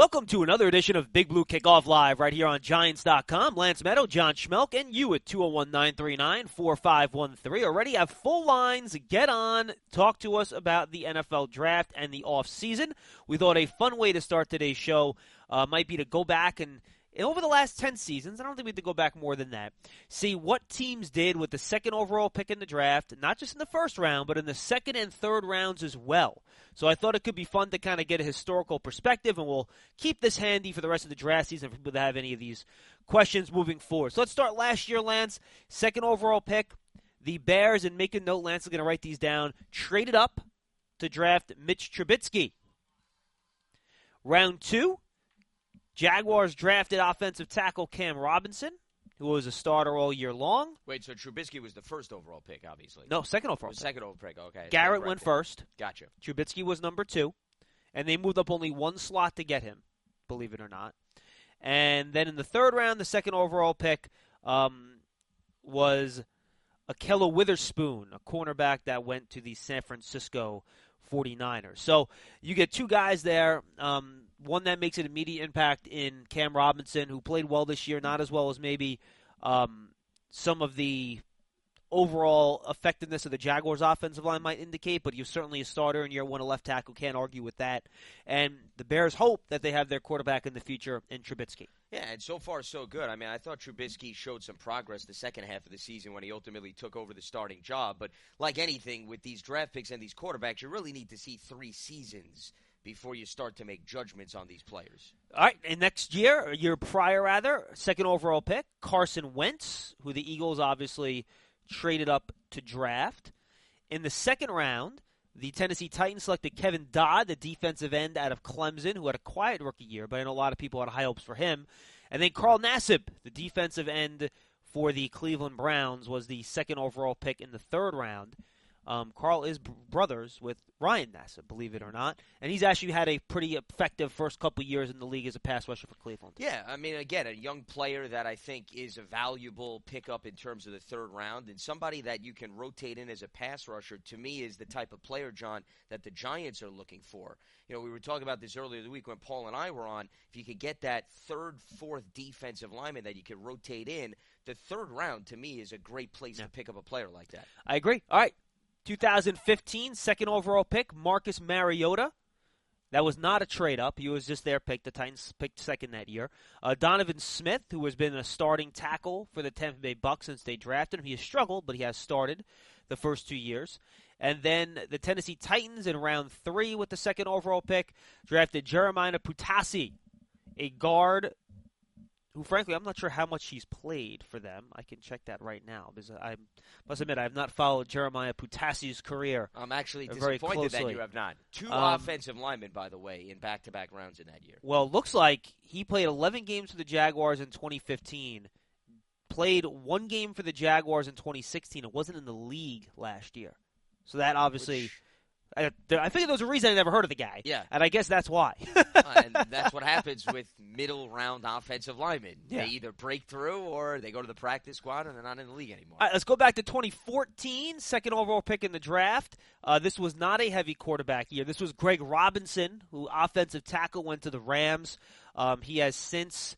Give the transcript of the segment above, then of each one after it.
Welcome to another edition of Big Blue Kickoff Live right here on Giants.com. Lance Meadow, John Schmelk, and you at 201-939-4513. Already have full lines. Get on. Talk to us about the NFL Draft and the offseason. We thought a fun way to start today's show might be to go back and over the last 10 seasons, I don't think we have to go back more than that, see what teams did with the second overall pick in the draft, not just in the first round, but in the second and third rounds as well. So I thought it could be fun to kind of get a historical perspective, and we'll keep this handy for the rest of the draft season for people that have any of these questions moving forward. So let's start last year, Lance. Second overall pick, the Bears, and make a note, Lance is going to write these down, traded up to draft Mitch Trubisky. Round 2, Jaguars drafted offensive tackle Cam Robinson, who was a starter all year long. Wait, so Trubisky was the first overall pick, obviously. No, second overall pick. Second overall pick, okay. Garrett went first. Gotcha. Trubisky was number 2, and they moved up only one slot to get him, believe it or not. And then in the third round, the second overall pick was Ahkello Witherspoon, a cornerback that went to the San Francisco 49ers. So you get two guys there. One that makes an immediate impact in Cam Robinson, who played well this year, not as well as maybe some of the overall effectiveness of the Jaguars' offensive line might indicate, but he was certainly a starter in year one, a left tackle. Can't argue with that. And the Bears hope that they have their quarterback in the future in Trubisky. Yeah, and so far so good. I mean, I thought Trubisky showed some progress the second half of the season when he ultimately took over the starting job. But like anything with these draft picks and these quarterbacks, you really need to see 3 seasons before you start to make judgments on these players. All right, and next year, a year prior rather, second overall pick, Carson Wentz, who the Eagles obviously traded up to draft. In the second round, the Tennessee Titans selected Kevin Dodd, the defensive end out of Clemson, who had a quiet rookie year, but I know a lot of people had high hopes for him. And then Carl Nassib, the defensive end for the Cleveland Browns, was the second overall pick in the third round. Carl is brothers with Ryan Nassib, believe it or not. And he's actually had a pretty effective first couple years in the league as a pass rusher for Cleveland. Yeah, I mean, again, a young player that I think is a valuable pickup in terms of the third round, and somebody that you can rotate in as a pass rusher, to me, is the type of player, John, that the Giants are looking for. You know, we were talking about this earlier in the week when Paul and I were on. If you could get that third, fourth defensive lineman that you could rotate in, the third round, to me, is a great place to pick up a player like that. I agree. All right. 2015, second overall pick, Marcus Mariota. That was not a trade-up. He was just their pick. The Titans picked second that year. Donovan Smith, who has been a starting tackle for the Tampa Bay Bucs since they drafted him. He has struggled, but he has started the first 2 years. And then the Tennessee Titans in round 3 with the second overall pick drafted Jeremiah Putasi, a guard who, frankly, I'm not sure how much he's played for them. I can check that right now because I must admit I have not followed Jeremiah Putasi's career. I'm actually very disappointed closely. that you have not. 2 offensive linemen, by the way, in back-to-back rounds in that year. Well, it looks like he played 11 games for the Jaguars in 2015, played 1 game for the Jaguars in 2016. It wasn't in the league last year. So that obviously... I figured there was a reason I never heard of the guy. Yeah. And I guess that's why. And that's what happens with middle-round offensive linemen. Yeah. They either break through or they go to the practice squad and they're not in the league anymore. All right, let's go back to 2014, second overall pick in the draft. This was not a heavy quarterback year. This was Greg Robinson, who offensive tackle went to the Rams. He has since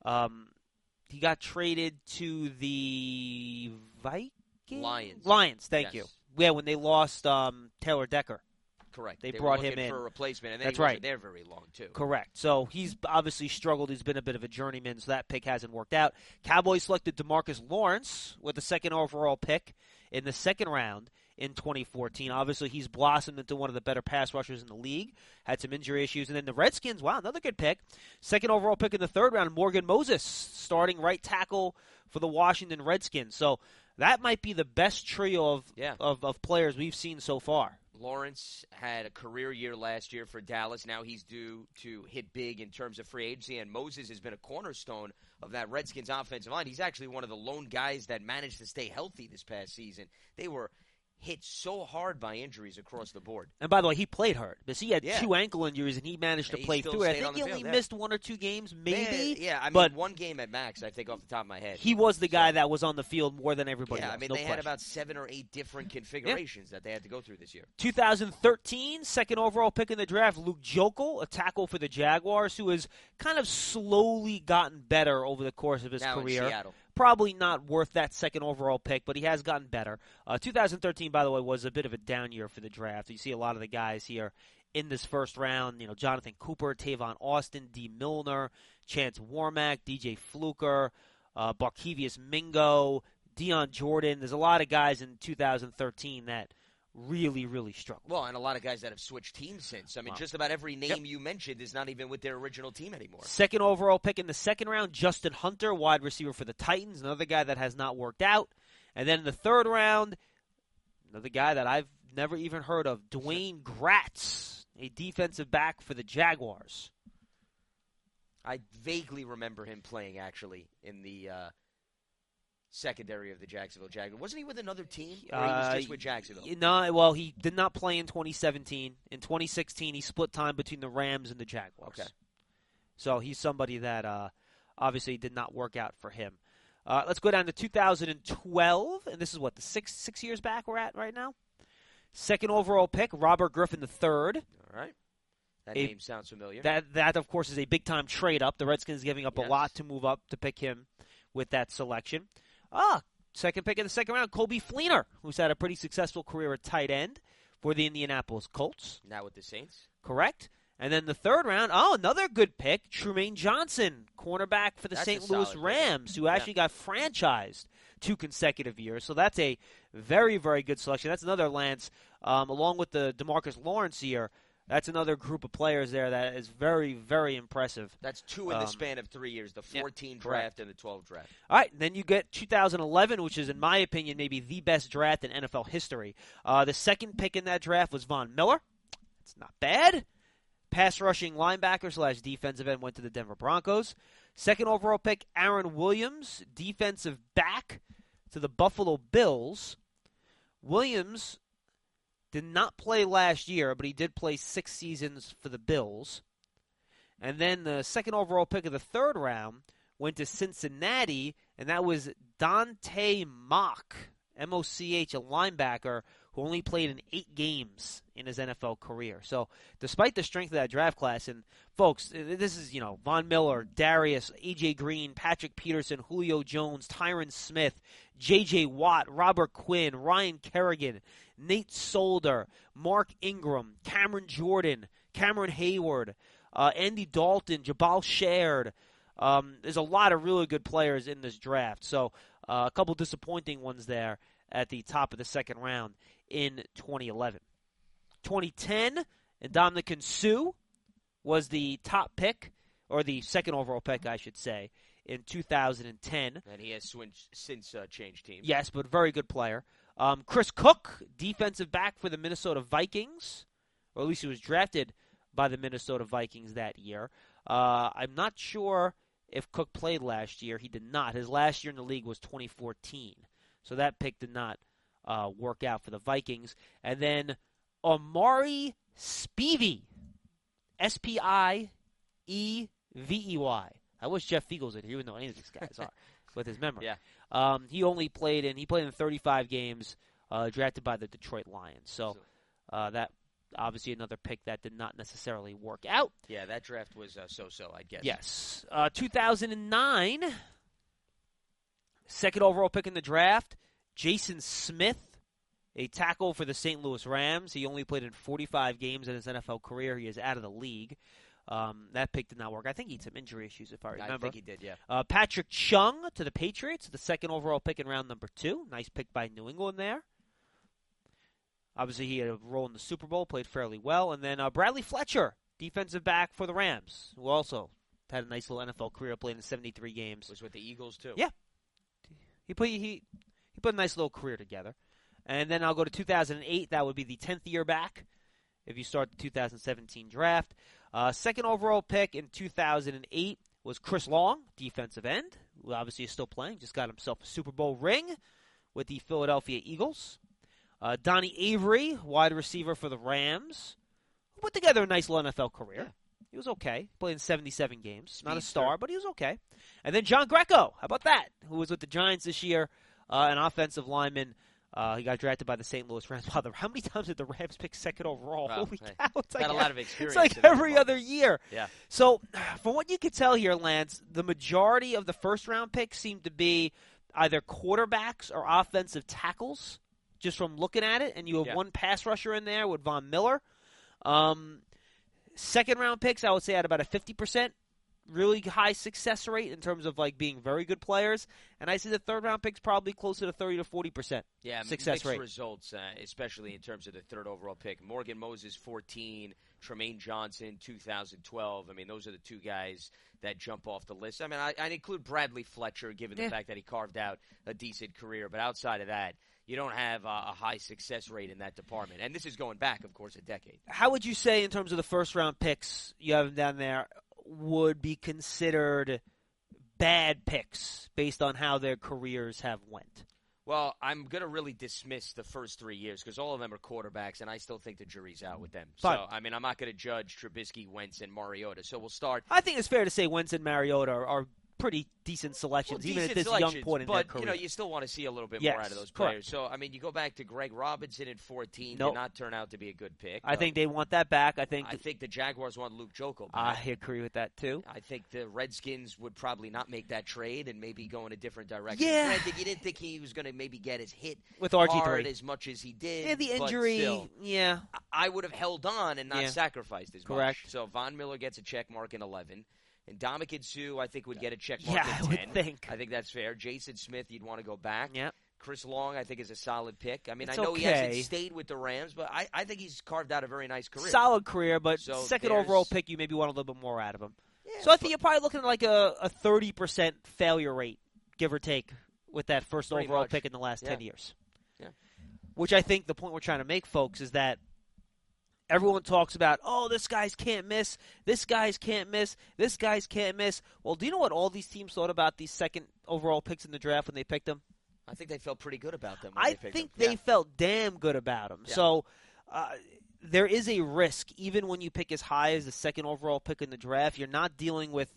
he got traded to the Vikings? Lions, thank you. Yeah, when they lost Taylor Decker. Correct. They brought were him looking in for a replacement, and then That's he wasn't right. there very long, too. Correct. So he's obviously struggled. He's been a bit of a journeyman, so that pick hasn't worked out. Cowboys selected DeMarcus Lawrence with the second overall pick in the second round in 2014. Obviously, he's blossomed into one of the better pass rushers in the league. Had some injury issues. And then the Redskins, wow, another good pick. Second overall pick in the third round, Morgan Moses, starting right tackle for the Washington Redskins. So that might be the best trio of players we've seen so far. Lawrence had a career year last year for Dallas. Now he's due to hit big in terms of free agency, and Moses has been a cornerstone of that Redskins offensive line. He's actually one of the lone guys that managed to stay healthy this past season. They were hit so hard by injuries across the board. And by the way, he played hurt because he had Yeah. 2 ankle injuries and he managed to He play still through it. I stayed on think the he only field, missed 1 or 2 games, maybe. Yeah, I mean, but 1 game at max, I think, off the top of my head. he was the guy that was on the field more than everybody Yeah, else. I mean, no they question. had about 7 or 8 different configurations that they had to go through this year. 2013, second overall pick in the draft, Luke Jokel, a tackle for the Jaguars, who has kind of slowly gotten better over the course of his Now career. in Seattle. Probably not worth that second overall pick, but he has gotten better. 2013, by the way, was a bit of a down year for the draft. You see a lot of the guys here in this first round, Jonathan Cooper, Tavon Austin, D. Milner, Chance Warmack, DJ Fluker, Barkevius Mingo, Deion Jordan. There's a lot of guys in 2013 that really, really struggled. Well, and a lot of guys that have switched teams since. I mean, just about every name you mentioned is not even with their original team anymore. Second overall pick in the second round, Justin Hunter, wide receiver for the Titans, another guy that has not worked out. And then in the third round, another guy that I've never even heard of, Dwayne Gratz, a defensive back for the Jaguars. I vaguely remember him playing, actually, in the secondary of the Jacksonville Jaguars. Wasn't he with another team, or he was just with Jacksonville? No, well, he did not play in 2017. In 2016, he split time between the Rams and the Jaguars. Okay. So he's somebody that obviously did not work out for him. Let's go down to 2012, and this is what, the six years back we're at right now? Second overall pick, Robert Griffin III. All right. That name sounds familiar. That, of course, is a big-time trade-up. The Redskins giving up a lot to move up to pick him with that selection. Second pick in the second round, Colby Fleener, who's had a pretty successful career at tight end for the Indianapolis Colts. Now with the Saints. Correct. And then the third round, another good pick, Trumaine Johnson, cornerback for the St. Louis Rams, who actually got franchised 2 consecutive years. So that's a very, very good selection. That's another, Lance, along with the DeMarcus Lawrence here. That's another group of players there that is very, very impressive. That's 2 in the span of 3 years, the 14 draft and the 12 draft. All right, then you get 2011, which is, in my opinion, maybe the best draft in NFL history. The second pick in that draft was Von Miller. It's not bad. Pass rushing linebacker / defensive end went to the Denver Broncos. Second overall pick, Aaron Williams, defensive back to the Buffalo Bills. Williams did not play last year, but he did play 6 seasons for the Bills. And then the second overall pick of the third round went to Cincinnati, and that was Dante Mock, M-O-C-H, a linebacker who only played in 8 games in his NFL career. So despite the strength of that draft class, and folks, this is, Von Miller, Darius, A.J. Green, Patrick Peterson, Julio Jones, Tyron Smith, J.J. Watt, Robert Quinn, Ryan Kerrigan, Nate Solder, Mark Ingram, Cameron Jordan, Cameron Hayward, Andy Dalton, Jabal Shared. There's a lot of really good players in this draft. So a couple disappointing ones there at the top of the second round in 2011. 2010, Ndamukong Suh was the top pick, or the second overall pick, I should say, in 2010. And he has since changed teams. Yes, but very good player. Chris Cook, defensive back for the Minnesota Vikings, or at least he was drafted by the Minnesota Vikings that year. I'm not sure if Cook played last year. He did not. His last year in the league was 2014. So that pick did not work out for the Vikings. And then Amari Spivey, Spievey. I wish Jeff Fiegels would. He would know any of these guys are with his memory. Yeah. He played in 35 games, drafted by the Detroit Lions. So that obviously another pick that did not necessarily work out. Yeah, that draft was so-so, I guess. Yes. 2009, second overall pick in the draft, Jason Smith, a tackle for the St. Louis Rams. He only played in 45 games in his NFL career. He is out of the league. That pick did not work. I think he had some injury issues, if I remember. I think he did, yeah. Patrick Chung to the Patriots, the second overall pick in round number 2. Nice pick by New England there. Obviously, he had a role in the Super Bowl, played fairly well. And then Bradley Fletcher, defensive back for the Rams, who also had a nice little NFL career, played in 73 games. Was with the Eagles, too. Yeah. He put a nice little career together. And then I'll go to 2008. That would be the 10th year back if you start the 2017 draft. Second overall pick in 2008 was Chris Long, defensive end, who obviously is still playing. Just got himself a Super Bowl ring with the Philadelphia Eagles. Donnie Avery, wide receiver for the Rams, who put together a nice little NFL career. Yeah. He was okay. Played in 77 games. Not a Speedster. star, but he was okay. And then John Greco, how about that? Who was with the Giants this year, an offensive lineman. He got drafted by the St. Louis Rams. Wow, how many times did the Rams pick second overall? Well, Holy hey, cow. It's got a lot of experience. It's like in that every department. other year. Yeah. So, from what you could tell here, Lance, the majority of the first-round picks seem to be either quarterbacks or offensive tackles, just from looking at it. And you have one pass rusher in there with Von Miller. Second-round picks, I would say, at about a 50% really high success rate in terms of like being very good players, and I see the third-round picks probably closer to 30 to 40% success mixed rate. results, especially in terms of the third overall pick. Morgan Moses, 14. Tremaine Johnson, 2012. I mean, those are the two guys that jump off the list. I mean, I'd include Bradley Fletcher, given the fact that he carved out a decent career. But outside of that, you don't have a high success rate in that department. And this is going back, of course, a decade. How would you say, in terms of the first-round picks you have them down there, would be considered bad picks based on how their careers have went? Well, I'm going to really dismiss the first 3 years because all of them are quarterbacks, and I still think the jury's out with them. Fine. So, I mean, I'm not going to judge Trubisky, Wentz, and Mariota. So we'll start. I think it's fair to say Wentz and Mariota are pretty decent selections, Well, even at decent this young selections, point in their career. But, you still want to see a little bit Yes, more out of those correct. players. So, I mean, you go back to Greg Robinson in 14, Nope. did not turn out to be a good pick. I think they want that back. I think the Jaguars want Luke Jokel back. I agree with that, too. I think the Redskins would probably not make that trade and maybe go in a different direction. Yeah. Granted, you didn't think he was going to maybe get his hit With RG3. hard as much as he did. Yeah, the but injury, still, yeah. I would have held on and not sacrificed as Correct. much. So Von Miller gets a check mark in 11. And Ndamukong Suh, I think, would get a check Yeah, mark I in would 10. think. I think that's fair. Jason Smith, you'd want to go back. Yeah. Chris Long, I think, is a solid pick. I mean, It's I know he okay. hasn't stayed with the Rams, but I think he's carved out a very nice career. Solid career, but So second there's- overall pick, you maybe want a little bit more out of him. Yeah, So I think you're probably looking at like a 30% failure rate, give or take, with that first Pretty overall much. pick in the last 10 years. Yeah. Which I think the point we're trying to make, folks, is that everyone talks about, oh, this guy's can't miss, this guy's can't miss, this guy's can't miss. Well, do you know what all these teams thought about these second overall picks in the draft when they picked them? I think they felt pretty good about them. When I they picked think them. they felt damn good about him. Yeah. So there is a risk, even when you pick as high as the second overall pick in the draft, you're not dealing with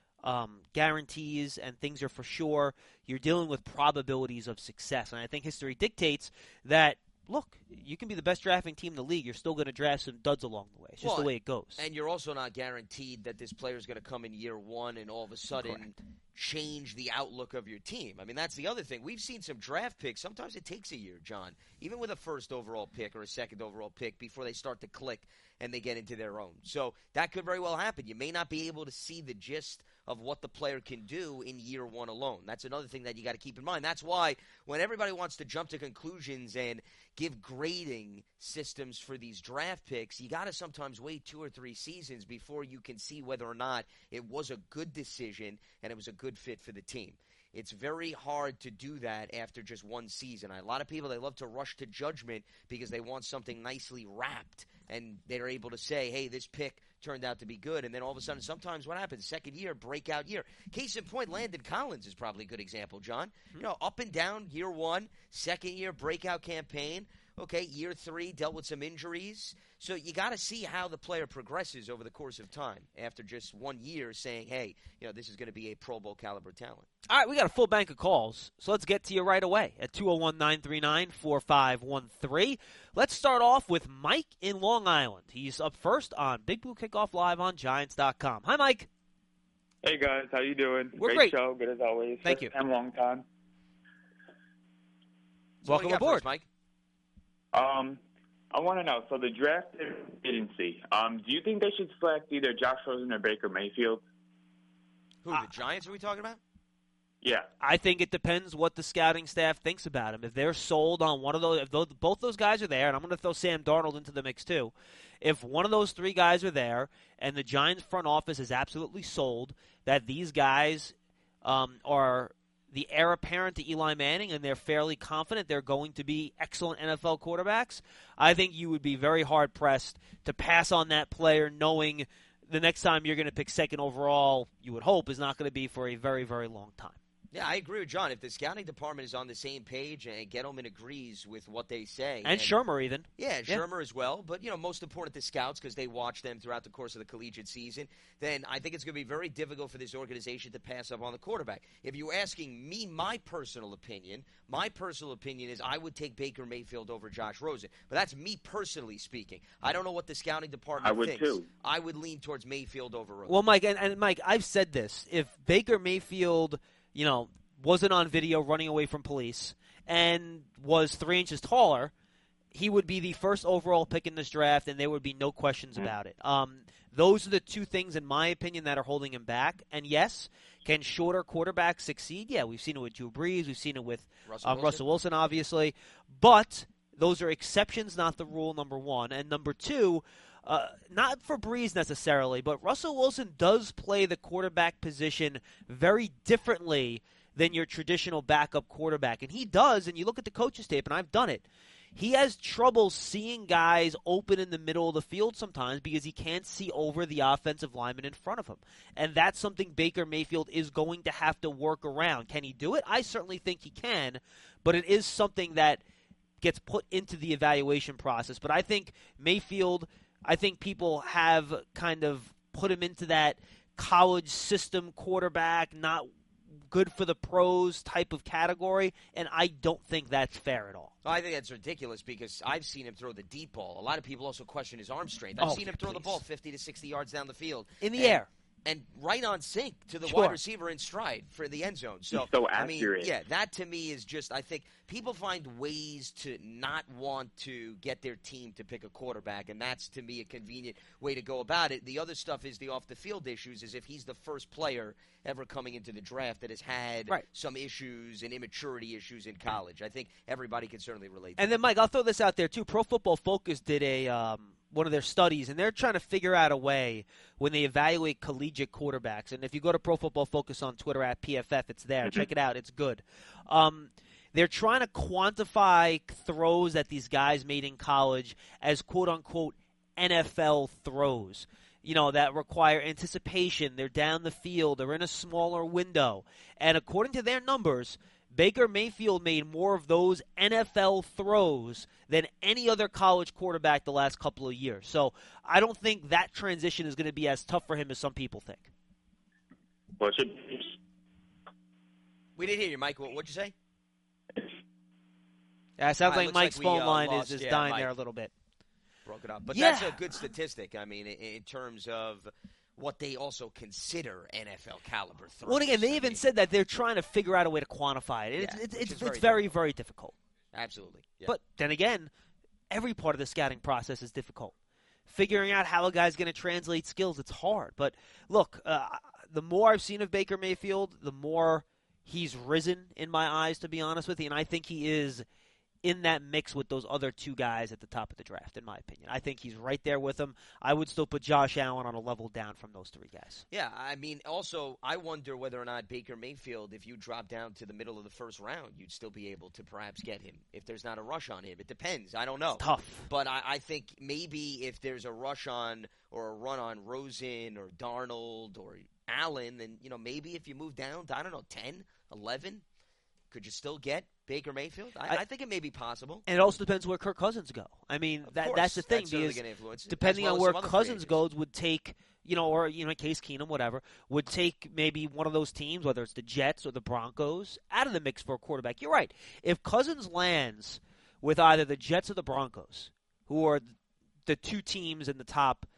guarantees and things are for sure. You're dealing with probabilities of success. And I think history dictates that, look, you can be the best drafting team in the league. You're still going to draft some duds along the way. It's just the way it goes. And you're also not guaranteed that this player is going to come in year one and all of a sudden Correct. change the outlook of your team. I mean, that's the other thing. We've seen some draft picks. Sometimes it takes a year, John, even with a first overall pick or a second overall pick before they start to click and they get into their own. So that could very well happen. You may not be able to see the gist of what the player can do in year one alone. That's another thing that you got to keep in mind. That's why when everybody wants to jump to conclusions and give grading systems for these draft picks, you got to sometimes wait 2 or 3 seasons before you can see whether or not it was a good decision and it was a good fit for the team. It's very hard to do that after just one season. A lot of people, they love to rush to judgment because they want something nicely wrapped, and they're able to say, hey, this pick turned out to be good, and then all of a sudden, sometimes what happens? Second year, breakout year. Case in point, Landon Collins is probably a good example, John. You know, up and down, year one, second year, breakout campaign. Okay, year 3, dealt with some injuries. So you got to see how the player progresses over the course of time after just 1 year saying, hey, you know, this is going to be a Pro Bowl caliber talent. All right, we got a full bank of calls, so let's get to you right away at 201-939-4513. Let's start off with Mike in Long Island. He's up first on Big Blue Kickoff Live on Giants.com. Hi, Mike. Hey, guys. How you doing? We're great. show. Good as always. Thank you. First time, long time. So what do Welcome you got aboard. first, Mike. I want to know, so the draft agency, do you think they should select either Josh Rosen or Baker Mayfield? Who, the Giants are we talking about? Yeah. I think it depends what the scouting staff thinks about him. If they're sold on one of those, if both those guys are there, and I'm going to throw Sam Darnold into the mix too, if one of those 3 guys are there and the Giants front office is absolutely sold that these guys are the heir apparent to Eli Manning and they're fairly confident they're going to be excellent NFL quarterbacks, I think you would be very hard-pressed to pass on that player knowing the next time you're going to pick second overall, you would hope, is not going to be for a very, very long time. Yeah, I agree with John. If the scouting department is on the same page and Gettleman agrees with what they say. And Shermer even. Yeah, Shermer as well. But, most important to scouts because they watch them throughout the course of the collegiate season, then I think it's going to be very difficult for this organization to pass up on the quarterback. If you're asking me my personal opinion is I would take Baker Mayfield over Josh Rosen. But that's me personally speaking. I don't know what the scouting department thinks. Too. I would lean towards Mayfield over Rosen. Well, Mike, and Mike, I've said this. If Baker Mayfield wasn't on video running away from police and was 3 inches taller, he would be the first overall pick in this draft, and there would be no questions about it. Those are the two things, in my opinion, that are holding him back. And yes, can shorter quarterbacks succeed? Yeah, we've seen it with Drew Brees. We've seen it with Russell Wilson, obviously. But those are exceptions, not the rule, number one. And number two, not for Brees necessarily, but Russell Wilson does play the quarterback position very differently than your traditional backup quarterback. And he does, and you look at the coach's tape, and I've done it. He has trouble seeing guys open in the middle of the field sometimes because he can't see over the offensive lineman in front of him. And that's something Baker Mayfield is going to have to work around. Can he do it? I certainly think he can, but it is something that gets put into the evaluation process. But I think Mayfield, people have kind of put him into that college system quarterback, not good for the pros type of category, and I don't think that's fair at all. Well, I think that's ridiculous because I've seen him throw the deep ball. A lot of people also question his arm strength. I've seen him throw the ball 50 to 60 yards down the field. In the air. And right on sync to the wide receiver in stride for the end zone. So, he's so accurate. I mean, that to me is just, I think people find ways to not want to get their team to pick a quarterback, and that's to me a convenient way to go about it. The other stuff is the off-the-field issues, is if he's the first player ever coming into the draft that has had some issues and immaturity issues in college. I think everybody can certainly relate to And then, Mike, I'll throw this out there, too. Pro Football Focus did one of their studies, and they're trying to figure out a way when they evaluate collegiate quarterbacks. And if you go to Pro Football Focus on Twitter at PFF, it's there. Check it out. It's good. They're trying to quantify throws that these guys made in college as quote-unquote NFL throws, that require anticipation. They're down the field. They're in a smaller window. And according to their numbers, Baker Mayfield made more of those NFL throws than any other college quarterback the last couple of years. So I don't think that transition is going to be as tough for him as some people think. Well, we didn't hear you, Mike. What'd you say? Yeah, it sounds like Mike's phone line is dying Mike there a little bit. Broke it up. But that's a good statistic, I mean, in terms of what they also consider NFL caliber throws. Well, again, they even said that they're trying to figure out a way to quantify it. It's very, very difficult. Absolutely. Yeah. But then again, every part of the scouting process is difficult. Figuring out how a guy's going to translate skills, it's hard. But look, the more I've seen of Baker Mayfield, the more he's risen in my eyes, to be honest with you. And I think he is in that mix with those other two guys at the top of the draft, in my opinion. I think he's right there with them. I would still put Josh Allen on a level down from those three guys. Yeah, I mean, also, I wonder whether or not Baker Mayfield, if you drop down to the middle of the first round, you'd still be able to perhaps get him if there's not a rush on him. It depends. I don't know. It's tough. But I think maybe if there's a rush on or a run on Rosen or Darnold or Allen, then, maybe if you move down to, 10, 11, could you still get Baker Mayfield? I think it may be possible. And it also depends where Kirk Cousins go. I mean, that's the thing. Because depending on where Cousins goes would take, or Case Keenum, whatever, would take maybe one of those teams, whether it's the Jets or the Broncos, out of the mix for a quarterback. You're right. If Cousins lands with either the Jets or the Broncos, who are the two teams in the top,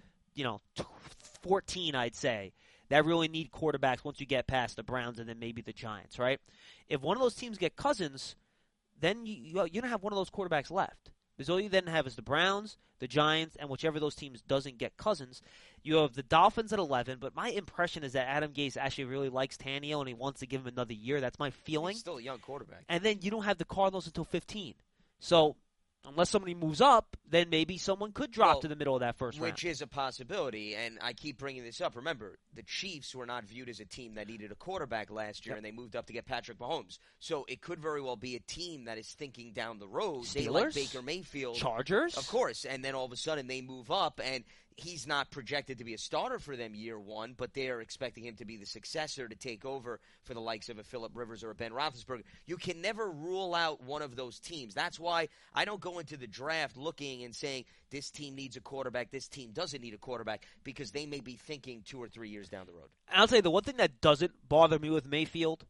14, I'd say, that really need quarterbacks once you get past the Browns and then maybe the Giants, right? If one of those teams get Cousins, then you don't have one of those quarterbacks left. Because all you then have is the Browns, the Giants, and whichever of those teams doesn't get Cousins. You have the Dolphins at 11, but my impression is that Adam Gase actually really likes Tannehill and he wants to give him another year. That's my feeling. He's still a young quarterback. And then you don't have the Cardinals until 15. So unless somebody moves up, then maybe someone could drop to the middle of that first round. Which is a possibility, and I keep bringing this up. Remember, the Chiefs were not viewed as a team that needed a quarterback last year, and they moved up to get Patrick Mahomes. So it could very well be a team that is thinking down the road. Steelers? They like Baker Mayfield. Chargers? Of course, and then all of a sudden they move up, and he's not projected to be a starter for them year one, but they're expecting him to be the successor to take over for the likes of a Phillip Rivers or a Ben Roethlisberger. You can never rule out one of those teams. That's why I don't go into the draft looking and saying this team needs a quarterback, this team doesn't need a quarterback, because they may be thinking 2 or 3 years down the road. And I'll tell you, the one thing that doesn't bother me with Mayfield,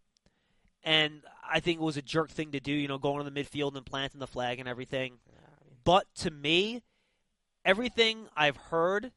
and I think it was a jerk thing to do, going to the midfield and planting the flag and everything. But to me, everything I've heard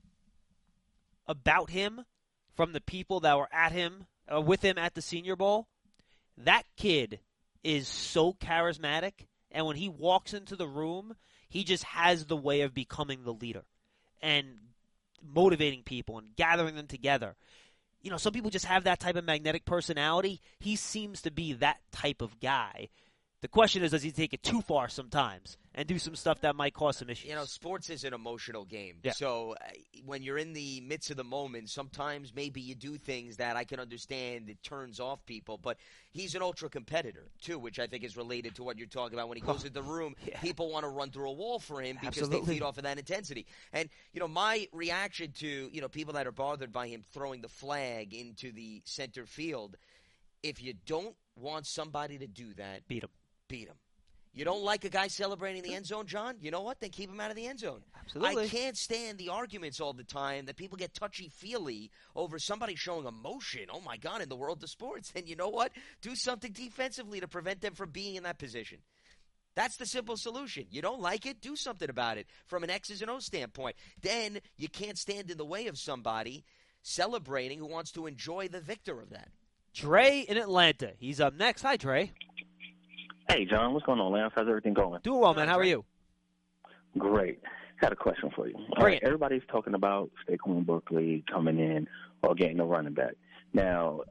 about him from the people that were with him at the Senior Bowl, that kid is so charismatic, and when he walks into the room, he just has the way of becoming the leader and motivating people and gathering them together. Some people just have that type of magnetic personality. He seems to be that type of guy. The question is, does he take it too far sometimes and do some stuff that might cause some issues? Sports is an emotional game. Yeah. So when you're in the midst of the moment, sometimes maybe you do things that I can understand it turns off people. But he's an ultra competitor, too, which I think is related to what you're talking about. When he goes into the room, people want to run through a wall for him because they feed off of that intensity. And, my reaction to, people that are bothered by him throwing the flag into the center field, if you don't want somebody to do that, beat him. You don't like a guy celebrating the end zone, John? You know what? Then keep him out of the end zone. Absolutely. I can't stand the arguments all the time that people get touchy-feely over somebody showing emotion, oh, my God, in the world of sports. And you know what? Do something defensively to prevent them from being in that position. That's the simple solution. You don't like it? Do something about it from an X's and O's standpoint. Then you can't stand in the way of somebody celebrating who wants to enjoy the victor of that. Dre in Atlanta. He's up next. Hi, Dre. Hey, John, what's going on, Lance? How's everything going? Doing well, man. How are you? Great. Got a question for you. Everybody's talking about Saquon Barkley coming in or getting a running back. Now,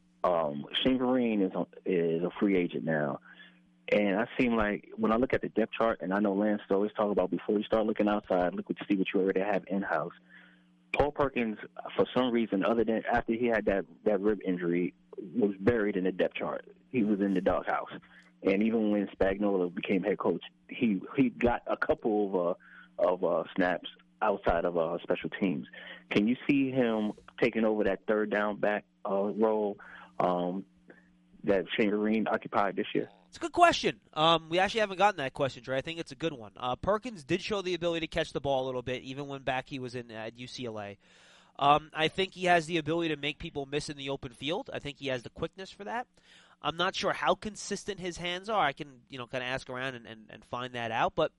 Shane Vereen is a free agent now. And I seem like when I look at the depth chart, and I know Lance always talk about before you start looking outside, see what you already have in-house. Paul Perkins, for some reason, other than after he had that rib injury, was buried in the depth chart. He was in the doghouse. And even when Spagnuolo became head coach, he got a couple of snaps outside of special teams. Can you see him taking over that third down back role that Shane Vereen occupied this year? It's a good question. We actually haven't gotten that question, Dre. I think it's a good one. Perkins did show the ability to catch the ball a little bit, even when back he was at UCLA. I think he has the ability to make people miss in the open field. I think he has the quickness for that. I'm not sure how consistent his hands are. I can, kind of ask around and find that out. But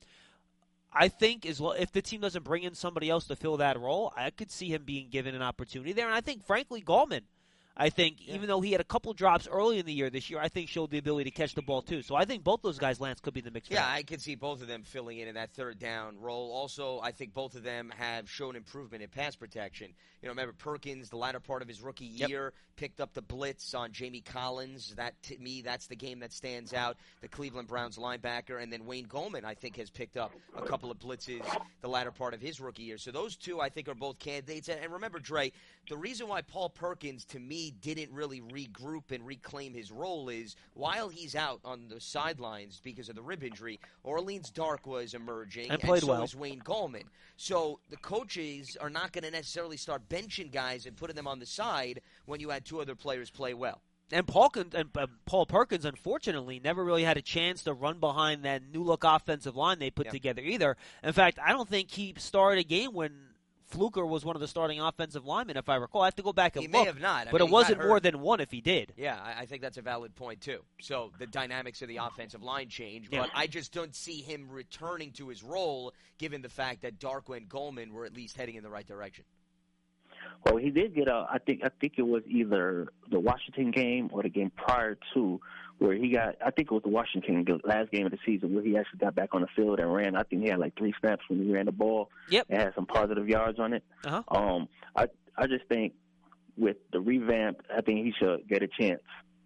I think if the team doesn't bring in somebody else to fill that role, I could see him being given an opportunity there. And I think, frankly, Gallman, even though he had a couple drops early in the year this year, I think showed the ability to catch the ball too. So I think both those guys, Lance, could be in the mix. Yeah, I could see both of them filling in that third down role. Also, I think both of them have shown improvement in pass protection. Remember Perkins, the latter part of his rookie year, picked up the blitz on Jamie Collins. That, to me, that's the game that stands out. The Cleveland Browns linebacker. And then Wayne Gallman, I think, has picked up a couple of blitzes the latter part of his rookie year. So those two, I think, are both candidates. And remember, Dre, the reason why Paul Perkins, to me, didn't really regroup and reclaim his role is while he's out on the sidelines because of the rib injury, Orleans Dark was emerging, and played so well. was Wayne Gallman. So the coaches are not going to necessarily start benching guys and putting them on the side when you had two other players play well. And Paul Perkins, unfortunately, never really had a chance to run behind that new-look offensive line they put together either. In fact, I don't think he started a game when Fluker was one of the starting offensive linemen, if I recall. I have to go back and look. He may have not. But it wasn't more than one if he did. Yeah, I think that's a valid point, too. So the dynamics of the offensive line change. But I just don't see him returning to his role, given the fact that Darko and Gallman were at least heading in the right direction. Well, he did get I think it was either the Washington game or the game prior to where he got, I think it was the Washington game, the last game of the season, where he actually got back on the field and ran. I think he had like 3 snaps when he ran the ball. Yep. And had some positive yards on it. Uh-huh. I just think with the revamp, I think he should get a chance,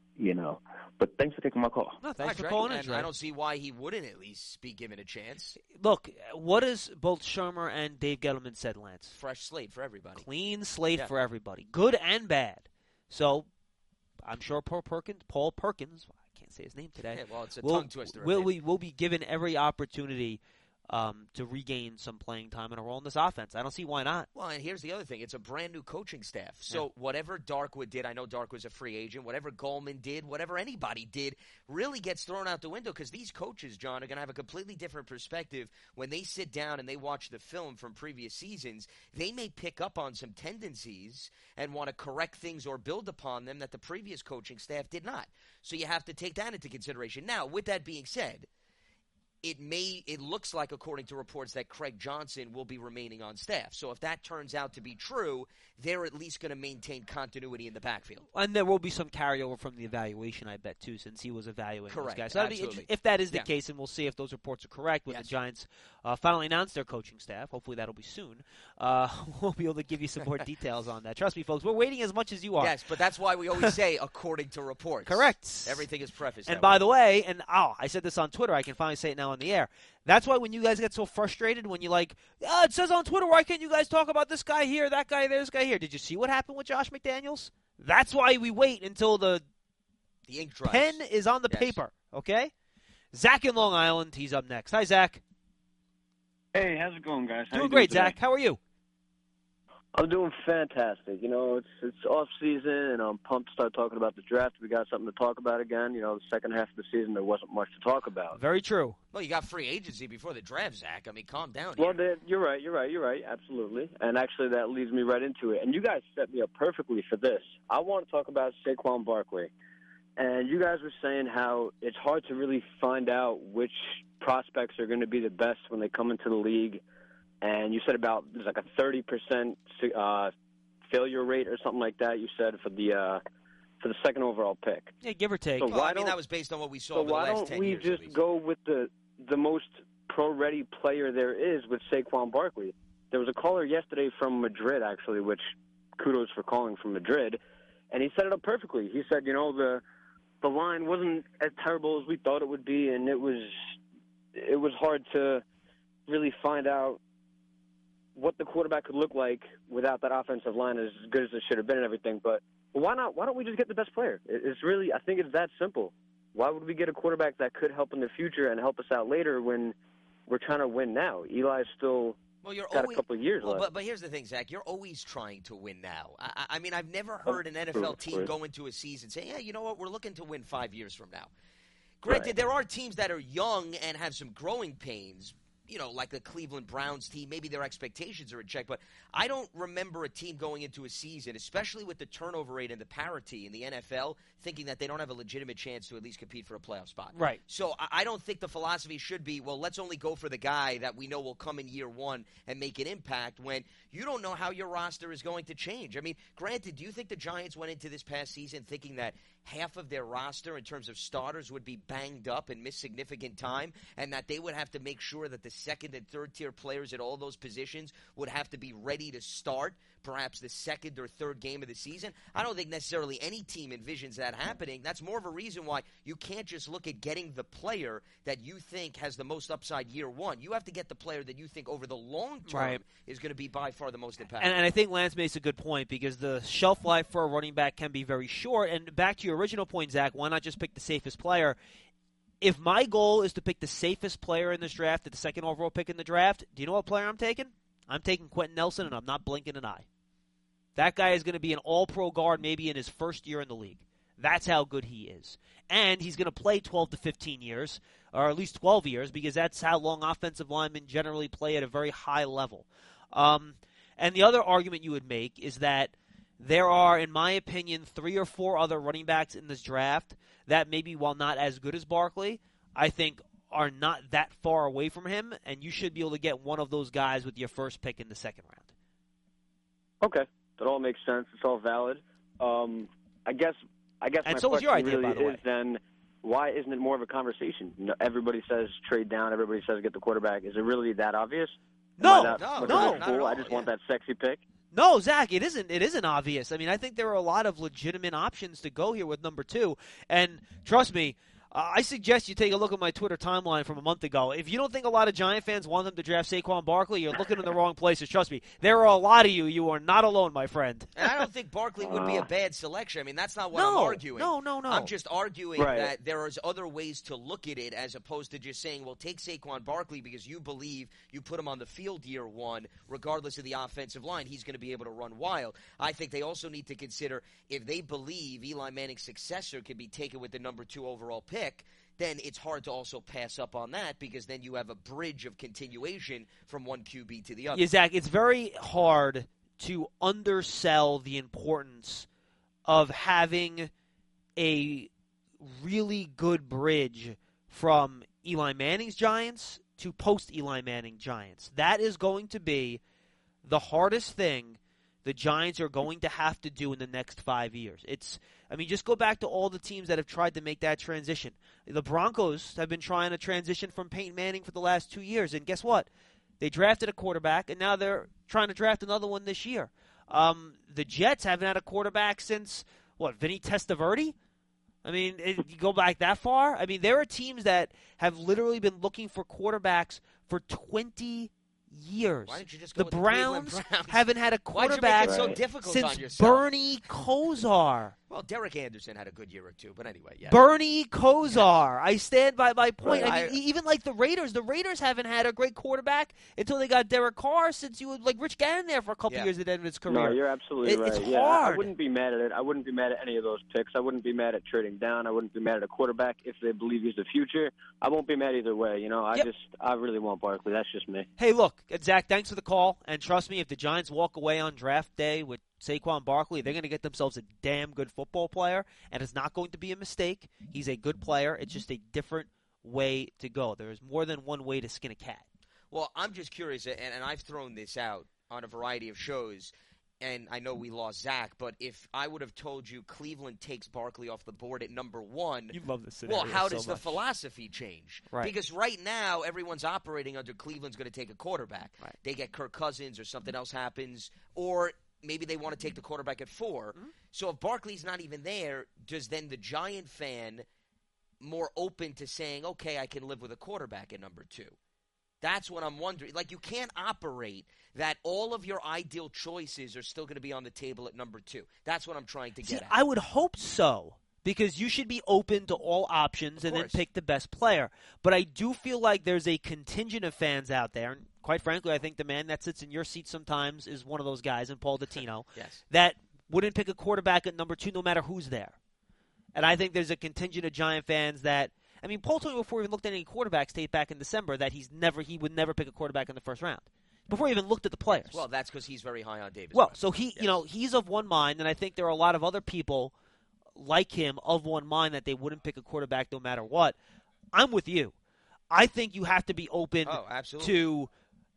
But thanks for taking my call. No, thanks for calling in, and I don't see why he wouldn't at least be given a chance. Look, what has both Shermer and Dave Gettleman said, Lance? Fresh slate for everybody. Clean slate for everybody, good and bad. So I'm sure Paul Perkins, I can't say his name today. Yeah, well, it's a tongue twister. We'll be given every opportunity to regain some playing time and a role in this offense. I don't see why not. Well, and here's the other thing. It's a brand-new coaching staff. So whatever Darkwood did, I know Dark was a free agent, whatever Goldman did, whatever anybody did, really gets thrown out the window because these coaches, John, are going to have a completely different perspective when they sit down and they watch the film from previous seasons. They may pick up on some tendencies and want to correct things or build upon them that the previous coaching staff did not. So you have to take that into consideration. Now, with that being said, it looks like, according to reports, that Craig Johnson will be remaining on staff. So if that turns out to be true, they're at least going to maintain continuity in the backfield. And there will be some carryover from the evaluation, I bet, too, since he was evaluating Correct. those guys. So Absolutely. If that is the case, and we'll see if those reports are correct when the Giants finally announce their coaching staff. Hopefully that'll be soon. We'll be able to give you some more details on that. Trust me, folks, we're waiting as much as you are. Yes, but that's why we always say according to reports. Correct. Everything is prefaced. And by the way, I said this on Twitter. I can finally say it now on the air. That's why when you guys get so frustrated when you're like, it says on Twitter, why can't you guys talk about this guy here, that guy there, this guy here? Did you see what happened with Josh McDaniels? That's why we wait until the ink dries. Pen is on the paper, okay? Zach in Long Island, he's up next. Hi, Zach. Hey, how's it going, guys? Doing great, Zach. How are you? I'm doing fantastic. You know, it's off season, and I'm pumped to start talking about the draft. We got something to talk about again. You know, the second half of the season, there wasn't much to talk about. Very true. Well, you got free agency before the draft, Zach. I mean, calm down. Well, you're right. Absolutely. And actually, that leads me right into it. And you guys set me up perfectly for this. I want to talk about Saquon Barkley. And you guys were saying how it's hard to really find out which prospects are going to be the best when they come into the league. And you said about there's like a 30% failure rate or something like that. You said for the second overall pick. Yeah, give or take. So that was based on what we saw over the last 10 years. Why don't we just go with the most pro-ready player there is with Saquon Barkley? There was a caller yesterday from Madrid, actually, which kudos for calling from Madrid, and he set it up perfectly. He said, you know, the line wasn't as terrible as we thought it would be, and it was hard to really find out what the quarterback could look like without that offensive line as good as it should have been and everything. But why not? Why don't we just get the best player? It's really, I think it's that simple. Why would we get a quarterback that could help in the future and help us out later when we're trying to win now? Eli's still got a couple of years left. But here's the thing, Zach. You're always trying to win now. I mean, I've never heard an NFL team go into a season say, yeah, you know what, we're looking to win 5 years from now. Granted, there are teams that are young and have some growing pains, you know, like the Cleveland Browns team. Maybe their expectations are in check, but I don't remember a team going into a season, especially with the turnover rate and the parity in the NFL, thinking that they don't have a legitimate chance to at least compete for a playoff spot. Right. So I don't think the philosophy should be, well, let's only go for the guy that we know will come in year one and make an impact when you don't know how your roster is going to change. I mean, granted, do you think the Giants went into this past season thinking that half of their roster in terms of starters would be banged up and miss significant time, and that they would have to make sure that the second and third tier players at all those positions would have to be ready to start perhaps the second or third game of the season? I don't think necessarily any team envisions that happening. That's more of a reason why you can't just look at getting the player that you think has the most upside year one. You have to get the player that you think over the long term is going to be by far the most impactful. And I think Lance makes a good point, because the shelf life for a running back can be very short. And back to your original point, Zach, why not just pick the safest player? If my goal is to pick the safest player in this draft, at the second overall pick in the draft, do you know what player I'm taking? I'm taking Quentin Nelson, and I'm not blinking an eye. That guy is going to be an all-pro guard maybe in his first year in the league. That's how good he is. And he's going to play 12 to 15 years, or at least 12 years, because that's how long offensive linemen generally play at a very high level. And the other argument you would make is that there are, in my opinion, 3 or 4 other running backs in this draft that maybe, while not as good as Barkley, I think are not that far away from him, and you should be able to get one of those guys with your first pick in the second round. Okay. That all makes sense. It's all valid. I guess and my so was your idea, really by the way. is then, why isn't it more of a conversation? You know, everybody says trade down. Everybody says get the quarterback. Is it really that obvious? No. Not at all. I just want that sexy pick. No, Zach, it isn't. It isn't obvious. I mean, I think there are a lot of legitimate options to go here with number 2. And trust me, I suggest you take a look at my Twitter timeline from a month ago. If you don't think a lot of Giant fans want them to draft Saquon Barkley, you're looking in the wrong places. Trust me, there are a lot of you. You are not alone, my friend. And I don't think Barkley would be a bad selection. I mean, that's not what I'm arguing. No. I'm just arguing that there is other ways to look at it as opposed to just saying, well, take Saquon Barkley because you believe you put him on the field year one, regardless of the offensive line, he's going to be able to run wild. I think they also need to consider if they believe Eli Manning's successor could be taken with the number 2 overall pick, then it's hard to also pass up on that because then you have a bridge of continuation from one QB to the other. Yeah, Zach, it's very hard to undersell the importance of having a really good bridge from Eli Manning's Giants to post-Eli Manning Giants. That is going to be the hardest thing the Giants are going to have to do in the next 5 years. Just go back to all the teams that have tried to make that transition. The Broncos have been trying to transition from Peyton Manning for the last 2 years, and guess what? They drafted a quarterback, and now they're trying to draft another one this year. The Jets haven't had a quarterback since, Vinny Testaverde? You go back that far? There are teams that have literally been looking for quarterbacks for 20 years. Why didn't you just go the with the Browns haven't had a Why'd quarterback you make it so difficult since on yourself? Bernie Kosar. Well, Derek Anderson had a good year or two, but anyway, yeah. Bernie Kosar. I stand by my point. Right. Even like the Raiders haven't had a great quarterback until they got Derek Carr since you had Rich Gannon there for a couple years at the end of his career. No, you're absolutely right. It's hard. I wouldn't be mad at it. I wouldn't be mad at any of those picks. I wouldn't be mad at trading down. I wouldn't be mad at a quarterback if they believe he's the future. I won't be mad either way. I really want Barkley. That's just me. Hey, look, Zach, thanks for the call. And trust me, if the Giants walk away on draft day with Saquon Barkley, they're going to get themselves a damn good football player, and it's not going to be a mistake. He's a good player. It's just a different way to go. There is more than one way to skin a cat. Well, I'm just curious, and I've thrown this out on a variety of shows, and I know we lost Zach, but if I would have told you Cleveland takes Barkley off the board at number 1, you love this scenario. Well, how does the philosophy change? Right. Because right now, everyone's operating under Cleveland's going to take a quarterback. Right. They get Kirk Cousins or something else happens, or maybe they want to take the quarterback at 4. Mm-hmm. So if Barkley's not even there, does then the Giant fan more open to saying, okay, I can live with a quarterback at number 2? That's what I'm wondering. You can't operate that all of your ideal choices are still going to be on the table at number 2. That's what I'm trying to get at. I would hope so, because you should be open to all options and then pick the best player. But I do feel like there's a contingent of fans out there, and quite frankly, I think the man that sits in your seat sometimes is one of those guys, in Paul Dottino, yes, that wouldn't pick a quarterback at number 2 no matter who's there. And I think there's a contingent of Giant fans that – Paul told me before he even looked at any quarterback tape back in December that he would never pick a quarterback in the first round before he even looked at the players. Well, that's because he's very high on Davis. Well, so he's of one mind, and I think there are a lot of other people like him of one mind that they wouldn't pick a quarterback no matter what. I'm with you. I think you have to be open to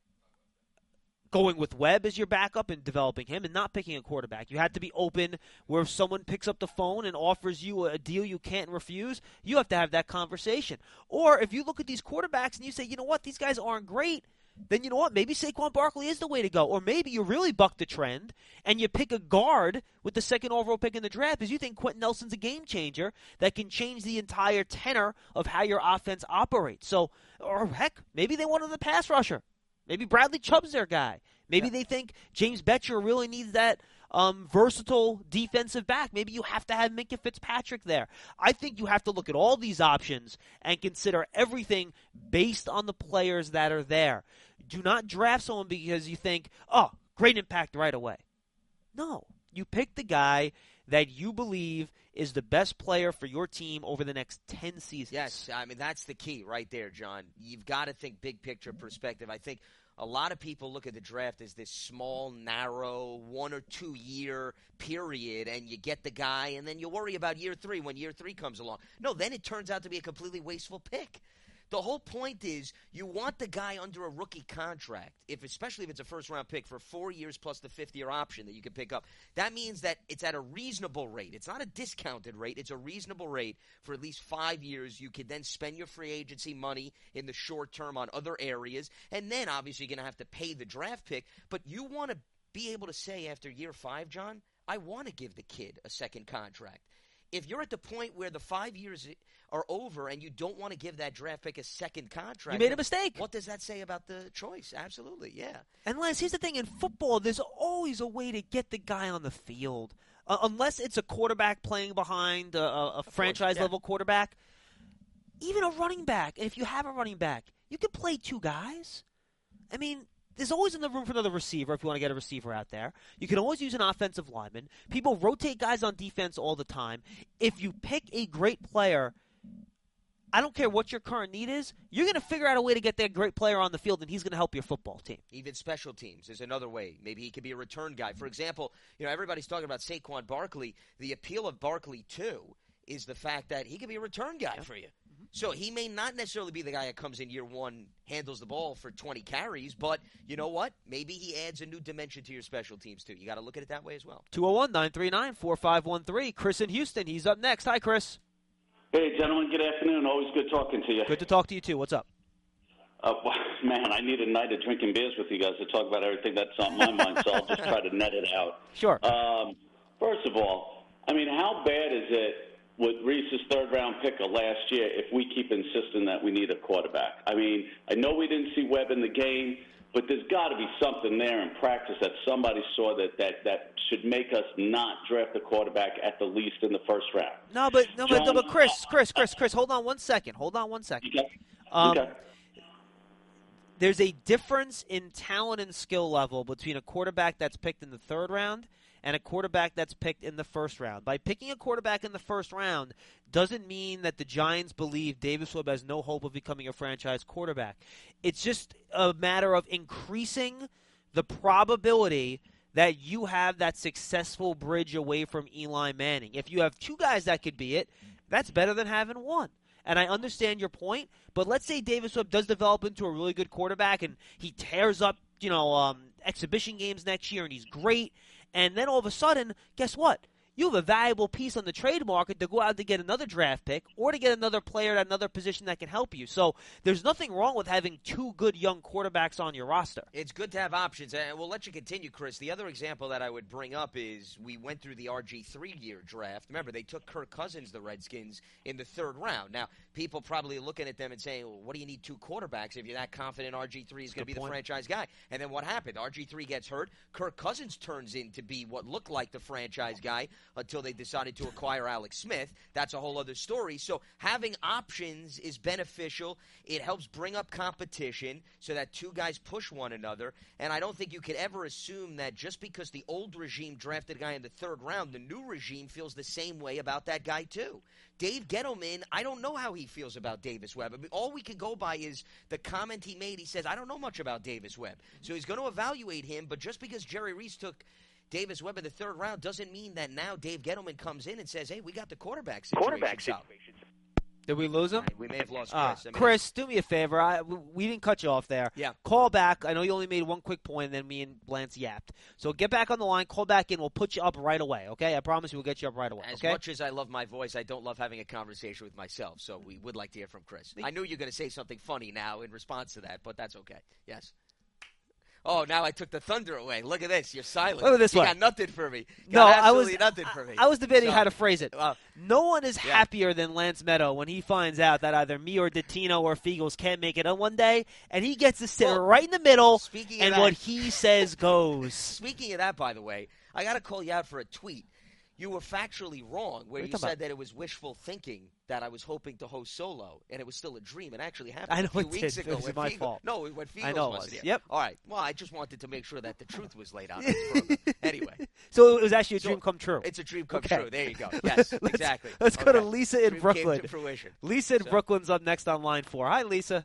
going with Webb as your backup and developing him and not picking a quarterback. You have to be open where if someone picks up the phone and offers you a deal you can't refuse, you have to have that conversation. Or if you look at these quarterbacks and you say, you know what, these guys aren't great, then you know what, maybe Saquon Barkley is the way to go. Or maybe you really buck the trend and you pick a guard with the second overall pick in the draft because you think Quentin Nelson's a game changer that can change the entire tenor of how your offense operates. So, or heck, maybe they want another pass rusher. Maybe Bradley Chubb's their guy. Maybe they think James Betcher really needs that versatile defensive back. Maybe you have to have Minkah Fitzpatrick there. I think you have to look at all these options and consider everything based on the players that are there. Do not draft someone because you think, oh, great impact right away. No. You pick the guy that you believe is the best player for your team over the next 10 seasons. Yes, that's the key right there, John. You've got to think big picture perspective. I think a lot of people look at the draft as this small, narrow, 1 or 2 year period, and you get the guy, and then you worry about year 3 when year 3 comes along. No, then it turns out to be a completely wasteful pick. The whole point is you want the guy under a rookie contract, especially if it's a first-round pick for 4 years plus the fifth-year option that you can pick up. That means that it's at a reasonable rate. It's not a discounted rate. It's a reasonable rate for at least 5 years. You could then spend your free agency money in the short term on other areas, and then obviously you're going to have to pay the draft pick. But you want to be able to say after year 5, John, I want to give the kid a second contract. if you're at the point where the 5 years are over and you don't want to give that draft pick a second contract, you made a mistake. What does that say about the choice? Absolutely, yeah. And Lance, here's the thing: in football, there's always a way to get the guy on the field, unless it's a quarterback playing behind a franchise-level quarterback. Even a running back, and if you have a running back, you can play two guys. I mean, there's always in the room for another receiver if you want to get a receiver out there. You can always use an offensive lineman. People rotate guys on defense all the time. If you pick a great player, I don't care what your current need is, you're going to figure out a way to get that great player on the field, and he's going to help your football team. Even special teams is another way. Maybe he could be a return guy. For example, everybody's talking about Saquon Barkley. The appeal of Barkley, too, is the fact that he could be a return guy for you. So he may not necessarily be the guy that comes in year one, handles the ball for 20 carries, but you know what? Maybe he adds a new dimension to your special teams, too. You got to look at it that way as well. 201-939-4513. Chris in Houston. He's up next. Hi, Chris. Hey, gentlemen. Good afternoon. Always good talking to you. Good to talk to you, too. What's up? Man, I need a night of drinking beers with you guys to talk about everything that's on my mind, so I'll just try to net it out. Sure. First of all, I mean, how bad is it with Reese's third-round pick of last year if we keep insisting that we need a quarterback? I mean, I know we didn't see Webb in the game, but there's got to be something there in practice that somebody saw that should make us not draft a quarterback at the least in the first round. No, but Chris, hold on one second. Okay. There's a difference in talent and skill level between a quarterback that's picked in the third round and a quarterback that's picked in the first round. By picking a quarterback in the first round doesn't mean that the Giants believe Davis Webb has no hope of becoming a franchise quarterback. It's just a matter of increasing the probability that you have that successful bridge away from Eli Manning. If you have two guys that could be it, that's better than having one. And I understand your point, but let's say Davis Webb does develop into a really good quarterback and he tears up, exhibition games next year and he's great. And then all of a sudden, guess what? You have a valuable piece on the trade market to go out to get another draft pick or to get another player at another position that can help you. So there's nothing wrong with having two good young quarterbacks on your roster. It's good to have options. And we'll let you continue, Chris. The other example that I would bring up is we went through the RG3 year draft. Remember, they took Kirk Cousins, the Redskins, in the third round. Now, people probably looking at them and saying, well, what do you need two quarterbacks if you're that confident RG3 is going to be the franchise guy? And then what happened? RG3 gets hurt. Kirk Cousins turns in to be what looked like the franchise guy until they decided to acquire Alex Smith. That's a whole other story. So having options is beneficial. It helps bring up competition so that two guys push one another. And I don't think you could ever assume that just because the old regime drafted a guy in the third round, the new regime feels the same way about that guy too. Dave Gettleman, I don't know how he feels about Davis Webb. I mean, all we can go by is the comment he made. He says, I don't know much about Davis Webb. So he's going to evaluate him, but just because Jerry Reese took Davis Webb in the third round doesn't mean that now Dave Gettleman comes in and says, hey, we got the quarterback situation. Did we lose him? Right, we may have lost Chris. Chris, do me a favor. We didn't cut you off there. Yeah. Call back. I know you only made one quick point, and then me and Lance yapped. So get back on the line. Call back in. We'll put you up right away, okay? I promise we'll get you up right away, As much as I love my voice, I don't love having a conversation with myself, so we would like to hear from Chris. I knew you were going to say something funny now in response to that, but that's okay. Yes. Oh, now I took the thunder away. Look at this. You're silent. Look at this you one. got nothing for me. Nothing for me. I was debating how to phrase it. No one is happier than Lance Meadow when he finds out that either me or Dottino or Fiegels can't make it on one day, and he gets to sit right in the middle, and what he says goes. Speaking of that, by the way, I got to call you out for a tweet. You were factually wrong where you said that it was wishful thinking that I was hoping to host solo, and it was still a dream. It actually happened a few weeks ago. It was my fault. No, when Fiegels I know wasn't here. Yep. All right. Well, I just wanted to make sure that the truth was laid out in this program. Anyway. So it was actually a dream come true. It's a dream come true. There you go. Yes, exactly. Let's go to Lisa in dream Brooklyn. Came to fruition. Lisa in Brooklyn's up next on line 4. Hi, Lisa.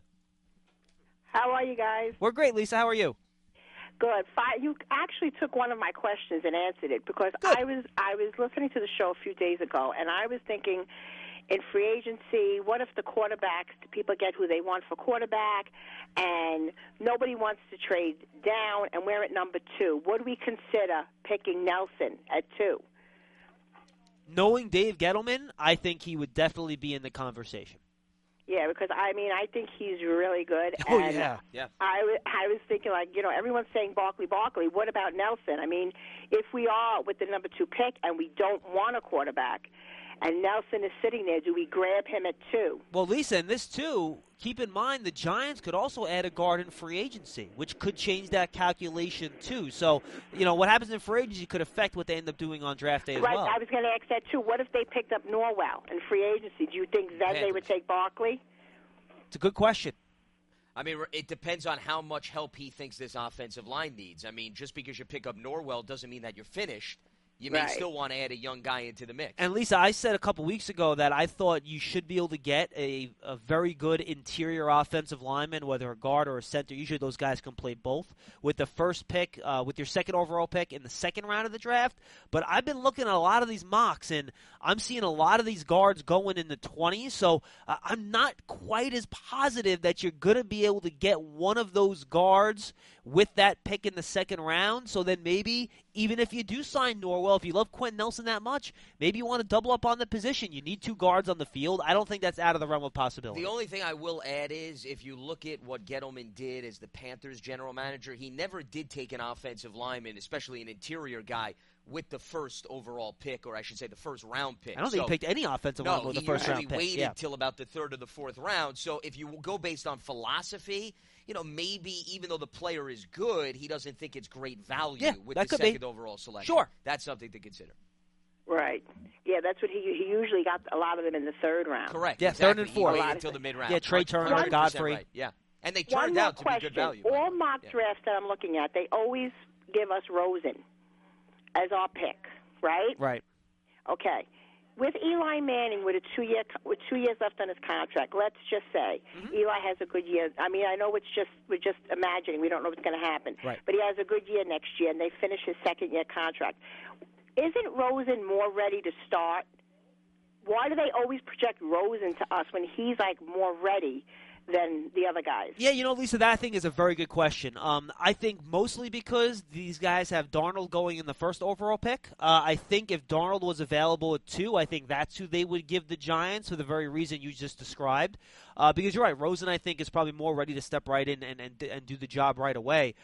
How are you guys? We're great, Lisa. How are you? Good. You actually took one of my questions and answered it because I was listening to the show a few days ago, and I was thinking, in free agency, what if the quarterbacks, the people get who they want for quarterback, and nobody wants to trade down, and we're at number 2? Would we consider picking Nelson at 2? Knowing Dave Gettleman, I think he would definitely be in the conversation. Yeah, because, I think he's really good. Oh, and yeah. I was thinking, everyone's saying Barkley. What about Nelson? I mean, if we are with the number 2 pick and we don't want a quarterback and Nelson is sitting there, do we grab him at 2? Well, Lisa, in this too, keep in mind the Giants could also add a guard in free agency, which could change that calculation too. So, what happens in free agency could affect what they end up doing on draft day as well. Right, I was going to ask that too. What if they picked up Norwell in free agency? Do you think then they would take Barkley? It's a good question. I mean, it depends on how much help he thinks this offensive line needs. I mean, just because you pick up Norwell doesn't mean that you're finished. You may still want to add a young guy into the mix. And, Lisa, I said a couple weeks ago that I thought you should be able to get a very good interior offensive lineman, whether a guard or a center. Usually those guys can play both. With the first pick, with your second overall pick in the second round of the draft. But I've been looking at a lot of these mocks, and I'm seeing a lot of these guards going in the 20s. So I'm not quite as positive that you're going to be able to get one of those guards with that pick in the second round. So then maybe even if you do sign Norwell, if you love Quentin Nelson that much, maybe you want to double up on the position. You need 2 guards on the field. I don't think that's out of the realm of possibility. The only thing I will add is if you look at what Gettleman did as the Panthers general manager, he never did take an offensive lineman, especially an interior guy, with the first overall pick, or I should say the first round pick. I don't think he picked any offensive lineman with the first round pick. No, he usually waited till about the third or the fourth round. So if you go based on philosophy, maybe even though the player is good, he doesn't think it's great value with the second overall selection. Sure. That's something to consider. Right. Yeah, that's what he usually got a lot of them in the third round. Correct. Yeah, exactly. third and fourth. He waited until the mid-round. Yeah, Trey Turner, Godfrey. Right. Yeah. And they turned out to be good value. All mock drafts that I'm looking at, they always give us Rosen as our pick, right? Right. Okay. With Eli Manning with 2 years left on his contract, let's just say Eli has a good year. I mean, I know we're just imagining. We don't know what's going to happen. Right. But he has a good year next year, and they finish his second-year contract. Isn't Rosen more ready to start? Why do they always project Rosen to us when he's, more ready than the other guys? Yeah, Lisa, that I think is a very good question. I think mostly because these guys have Darnold going in the first overall pick. I think if Darnold was available at 2, I think that's who they would give the Giants for the very reason you just described. Because you're right, Rosen, I think, is probably more ready to step right in and do the job right away.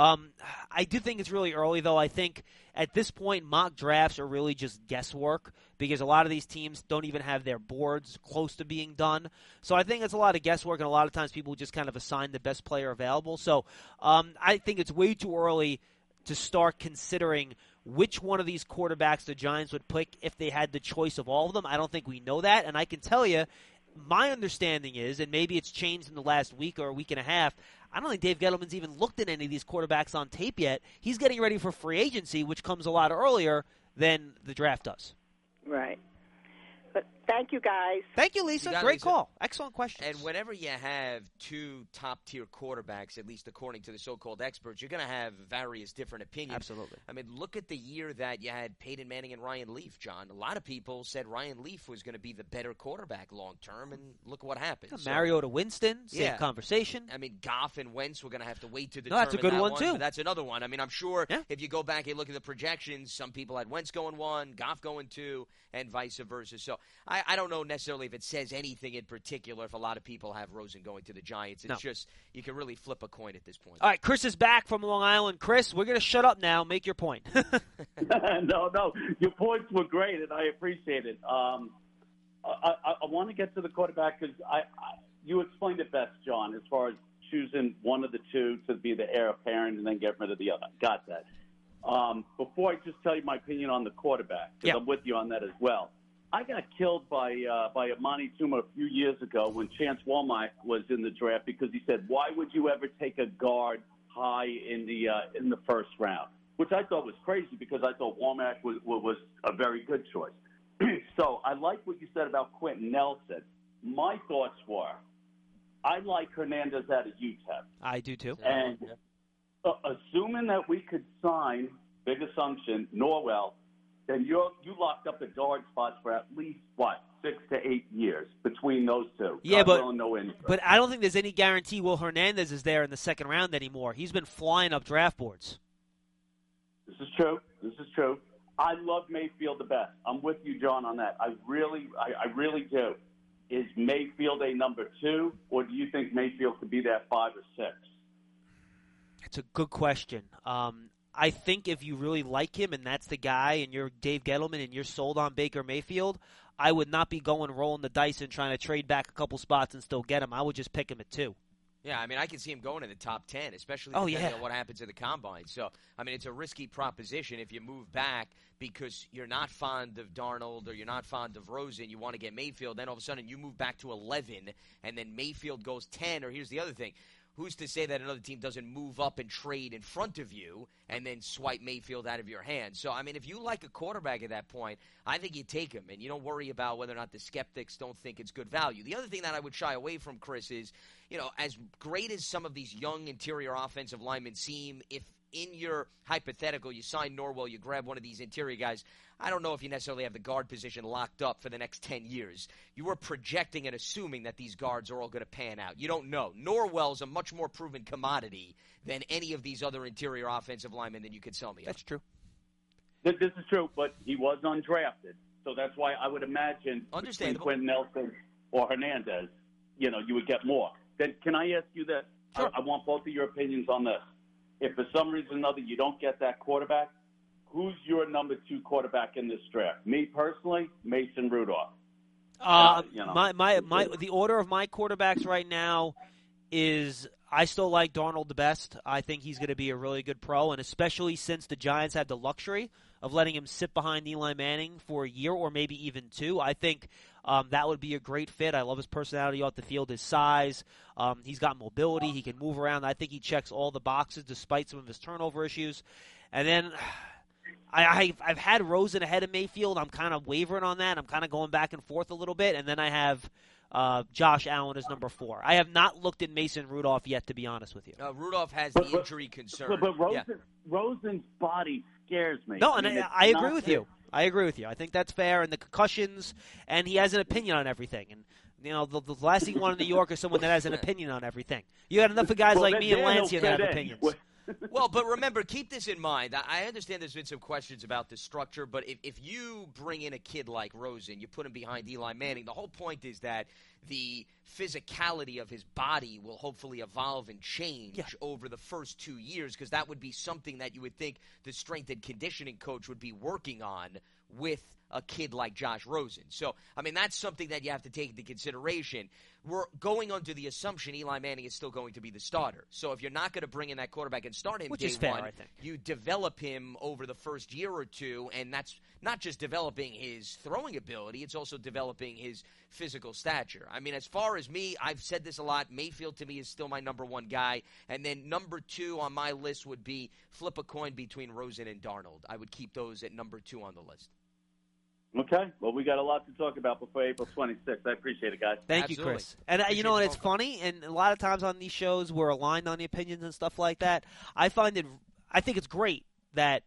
I do think it's really early, though. I think at this point, mock drafts are really just guesswork because a lot of these teams don't even have their boards close to being done. So I think it's a lot of guesswork, and a lot of times people just kind of assign the best player available. So I think it's way too early to start considering which one of these quarterbacks the Giants would pick if they had the choice of all of them. I don't think we know that, and I can tell you, my understanding is, and maybe it's changed in the last week or a week and a half, I don't think Dave Gettleman's even looked at any of these quarterbacks on tape yet. He's getting ready for free agency, which comes a lot earlier than the draft does. Right. But thank you, guys. Thank you, Lisa. Great call. Excellent question. And whenever you have 2 top-tier quarterbacks, at least according to the so-called experts, you're going to have various different opinions. Absolutely. I mean, look at the year that you had Peyton Manning and Ryan Leaf, John. A lot of people said Ryan Leaf was going to be the better quarterback long-term, and look what happened. Mariota Winston, same conversation. I mean, Goff and Wentz, we're going to have to wait to determine that's a good one, too. But that's another one. I mean, I'm sure if you go back and look at the projections, some people had Wentz going 1, Goff going 2, and vice versa. So I don't know necessarily if it says anything in particular if a lot of people have Rosen going to the Giants. It's just you can really flip a coin at this point. All right, Chris is back from Long Island. Chris, we're going to shut up now. Make your point. No, your points were great, and I appreciate it. I want to get to the quarterback because you explained it best, John, as far as choosing one of the 2 to be the heir apparent and then get rid of the other. Got that. Before I just tell you my opinion on the quarterback, because I'm with you on that as well. I got killed by Amani Tuma a few years ago when Chance Womack was in the draft because he said, "Why would you ever take a guard high in the first round?" Which I thought was crazy because I thought Womack was a very good choice. So I like what you said about Quentin Nelson. My thoughts were, I like Hernandez out of UTEP. I do too. And assuming that we could sign, big assumption, Norwell, then you locked up the guard spots for at least, 6 to 8 years between those 2. Yeah, but I don't think there's any guarantee Will Hernandez is there in the second round anymore. He's been flying up draft boards. This is true. I love Mayfield the best. I'm with you, John, on that. I really do. Is Mayfield a number 2, or do you think Mayfield could be that 5 or 6? It's a good question. I think if you really like him and that's the guy and you're Dave Gettleman and you're sold on Baker Mayfield, I would not be rolling the dice and trying to trade back a couple spots and still get him. I would just pick him at 2. Yeah, I mean, I can see him going in the top 10, especially depending on what happens in the Combine. So, I mean, it's a risky proposition if you move back because you're not fond of Darnold or you're not fond of Rosen. You want to get Mayfield. Then all of a sudden you move back to 11, and then Mayfield goes 10. Or here's the other thing. Who's to say that another team doesn't move up and trade in front of you and then swipe Mayfield out of your hand? So, I mean, if you like a quarterback at that point, I think you take him, and you don't worry about whether or not the skeptics don't think it's good value. The other thing that I would shy away from, Chris, is, as great as some of these young interior offensive linemen seem, if in your hypothetical you sign Norwell, you grab one of these interior guys, I don't know if you necessarily have the guard position locked up for the next 10 years. You are projecting and assuming that these guards are all going to pan out. You don't know. Norwell's a much more proven commodity than any of these other interior offensive linemen that you could sell me. That's true. This is true, but he was undrafted. So that's why I would imagine between Quentin Nelson or Hernandez, you would get more. Then can I ask you this? Sure. I want both of your opinions on this. If for some reason or another you don't get that quarterback, who's your number 2 quarterback in this draft? Me personally, Mason Rudolph. The order of my quarterbacks right now is I still like Darnold the best. I think he's going to be a really good pro, and especially since the Giants have the luxury of letting him sit behind Eli Manning for a year or maybe even 2. I think that would be a great fit. I love his personality off the field, his size. He's got mobility. He can move around. I think he checks all the boxes despite some of his turnover issues. And then I've had Rosen ahead of Mayfield. I'm kind of wavering on that. I'm kind of going back and forth a little bit. And then I have Josh Allen as number 4. I have not looked at Mason Rudolph yet, to be honest with you. Rudolph has the injury concern. But Rosen's body scares me. No, I agree with you. I agree with you. I think that's fair. And the concussions, and he has an opinion on everything. And, the last thing you want in New York is someone that has an opinion on everything. You got enough of guys like me and Lancia that have opinions. Well, but remember, keep this in mind. I understand there's been some questions about the structure, but if you bring in a kid like Rosen, you put him behind Eli Manning, the whole point is that the physicality of his body will hopefully evolve and change over the first 2 years, because that would be something that you would think the strength and conditioning coach would be working on with a kid like Josh Rosen. So, I mean, that's something that you have to take into consideration. We're going under the assumption Eli Manning is still going to be the starter. So if you're not going to bring in that quarterback and start him Which day is fair, one, I think. you develop him over the first year or 2, and that's not just developing his throwing ability, it's also developing his physical stature. I mean, as far as me, I've said this a lot, Mayfield to me is still my number 1 guy, and then number 2 on my list would be flip a coin between Rosen and Darnold. I would keep those at number 2 on the list. Okay. Well, we got a lot to talk about before April 26th. I appreciate it, guys. Thank you, Chris. And, and it's funny, and a lot of times on these shows we're aligned on the opinions and stuff like that. I think it's great that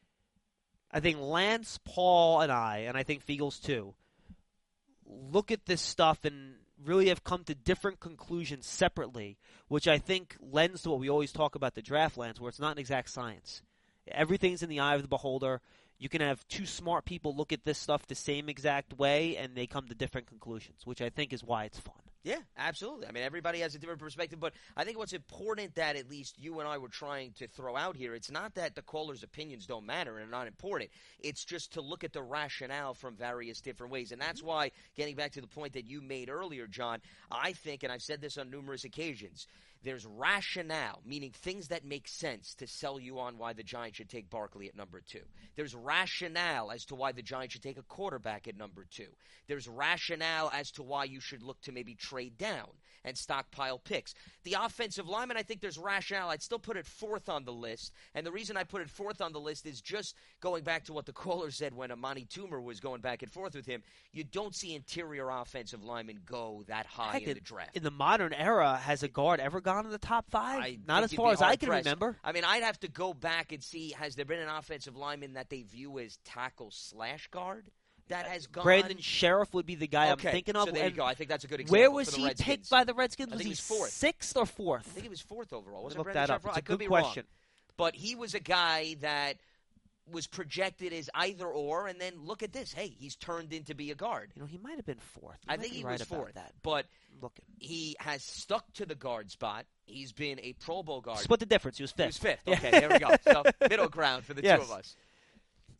I think Lance, Paul, and I think Fiegels too, look at this stuff and really have come to different conclusions separately, which I think lends to what we always talk about the draft, Lance, where it's not an exact science. Everything's in the eye of the beholder. You can have 2 smart people look at this stuff the same exact way, and they come to different conclusions, which I think is why it's fun. Yeah, absolutely. I mean, everybody has a different perspective, but I think what's important that at least you and I were trying to throw out here, it's not that the callers' opinions don't matter and are not important. It's just to look at the rationale from various different ways. And that's why, getting back to the point that you made earlier, John, I think, and I've said this on numerous occasions, there's rationale, meaning things that make sense to sell you on why the Giants should take Barkley at number 2. There's rationale as to why the Giants should take a quarterback at number 2. There's rationale as to why you should look to maybe trade down and stockpile picks. The offensive lineman, I think there's rationale. I'd still put it 4th on the list, and the reason I put it 4th on the list is just going back to what the caller said when Amani Toomer was going back and forth with him. You don't see interior offensive linemen go that high in the draft. In the modern era, has a guard ever gone in the top 5? Not as far as I can remember. I mean, I'd have to go back and see, has there been an offensive lineman that they view as tackle/guard? That has gone. Brandon Sheriff would be the guy I'm thinking of. So there you go. I think that's a good example. Where was he picked by the Redskins? Was he 4th? 6th or 4th? I think he was 4th overall. Wasn't Brandon Sheriff? It's a good question. But he was a guy that was projected as either or, and then look at this. Hey, he's turned into be a guard. He might have been 4th. I think he was 4th. But he has stuck to the guard spot. He's been a Pro Bowl guard. Split the difference. He was 5th. He was 5th. Okay, there we go. So middle ground for the 2 of us.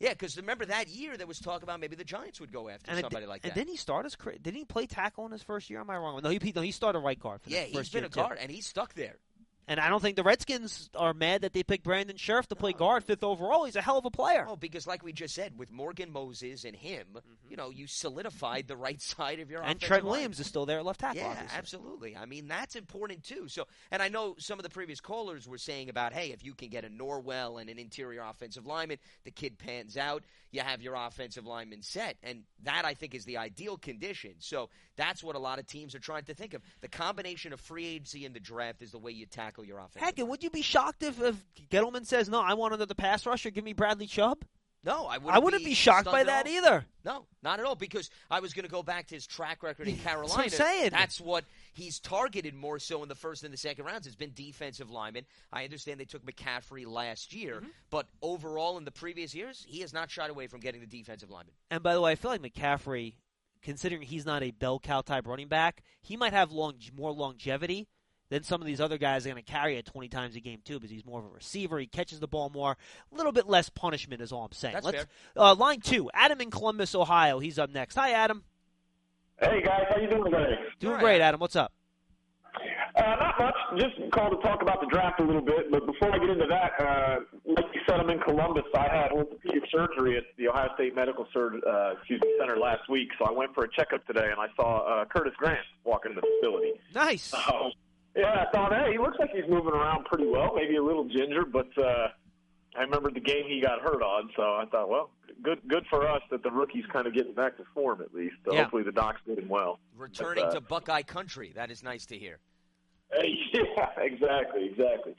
Yeah, because remember that year there was talk about maybe the Giants would go after somebody like that. And didn't he start didn't he play tackle in his first year? Am I wrong? No, he started right guard for the first year. Yeah, he's been a guard, and he's stuck there. And I don't think the Redskins are mad that they picked Brandon Scherff to play guard 5th overall. He's a hell of a player. Oh, because like we just said, with Morgan Moses and him, you solidified the right side of your offensive line. And Trent Williams is still there at left tackle, Yeah, obviously. absolutely. I mean, that's important, too. So, and I know some of the previous callers were saying about, hey, if you can get a Norwell and an interior offensive lineman, the kid pans out, you have your offensive lineman set. And that, I think, is the ideal condition. So that's what a lot of teams are trying to think of. The combination of free agency and the draft is the way you tackle your offense. Heck, and would you be shocked if Gettleman says, no, I want another pass rusher, give me Bradley Chubb? No, I wouldn't be shocked by that either. No, not at all, because I was going to go back to his track record in Carolina. That's what I'm saying. That's what he's targeted more so in the first and the second rounds. It's been defensive linemen. I understand they took McCaffrey last year, but overall in the previous years, he has not shied away from getting the defensive lineman. And by the way, I feel like McCaffrey, considering he's not a bell cow type running back, he might have more longevity than some of these other guys are going to carry it 20 times a game, too, because he's more of a receiver. He catches the ball more. A little bit less punishment is all I'm saying. That's fair. Line 2, Adam in Columbus, Ohio. He's up next. Hi, Adam. Hey, guys. How you doing today? Doing great, Adam. What's up? Not much. Just called to talk about the draft a little bit. But before I get into that, like you said, I'm in Columbus. I had orthopedic surgery at the Ohio State Medical Center last week. So I went for a checkup today, and I saw Curtis Grant walk into the facility. Nice. Yeah, I thought, hey, he looks like he's moving around pretty well, maybe a little ginger, but I remembered the game he got hurt on, so I thought, well, good for us that the rookie's kind of getting back to form at least. So hopefully the docs did him well. Returning to Buckeye country, that is nice to hear. Yeah, exactly.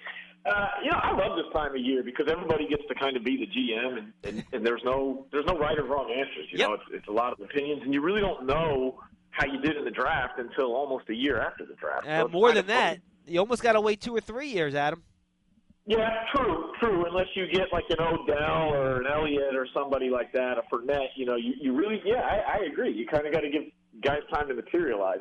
I love this time of year because everybody gets to kind of be the GM, and there's no right or wrong answers. You know, it's a lot of opinions, and you really don't know how you did in the draft until almost a year after the draft. So more than that, you almost got to wait 2 or 3 years, Adam. Yeah, true. Unless you get like an Odell or an Elliott or somebody like that, a Fournette, you really, I agree. You kind of got to give guys time to materialize.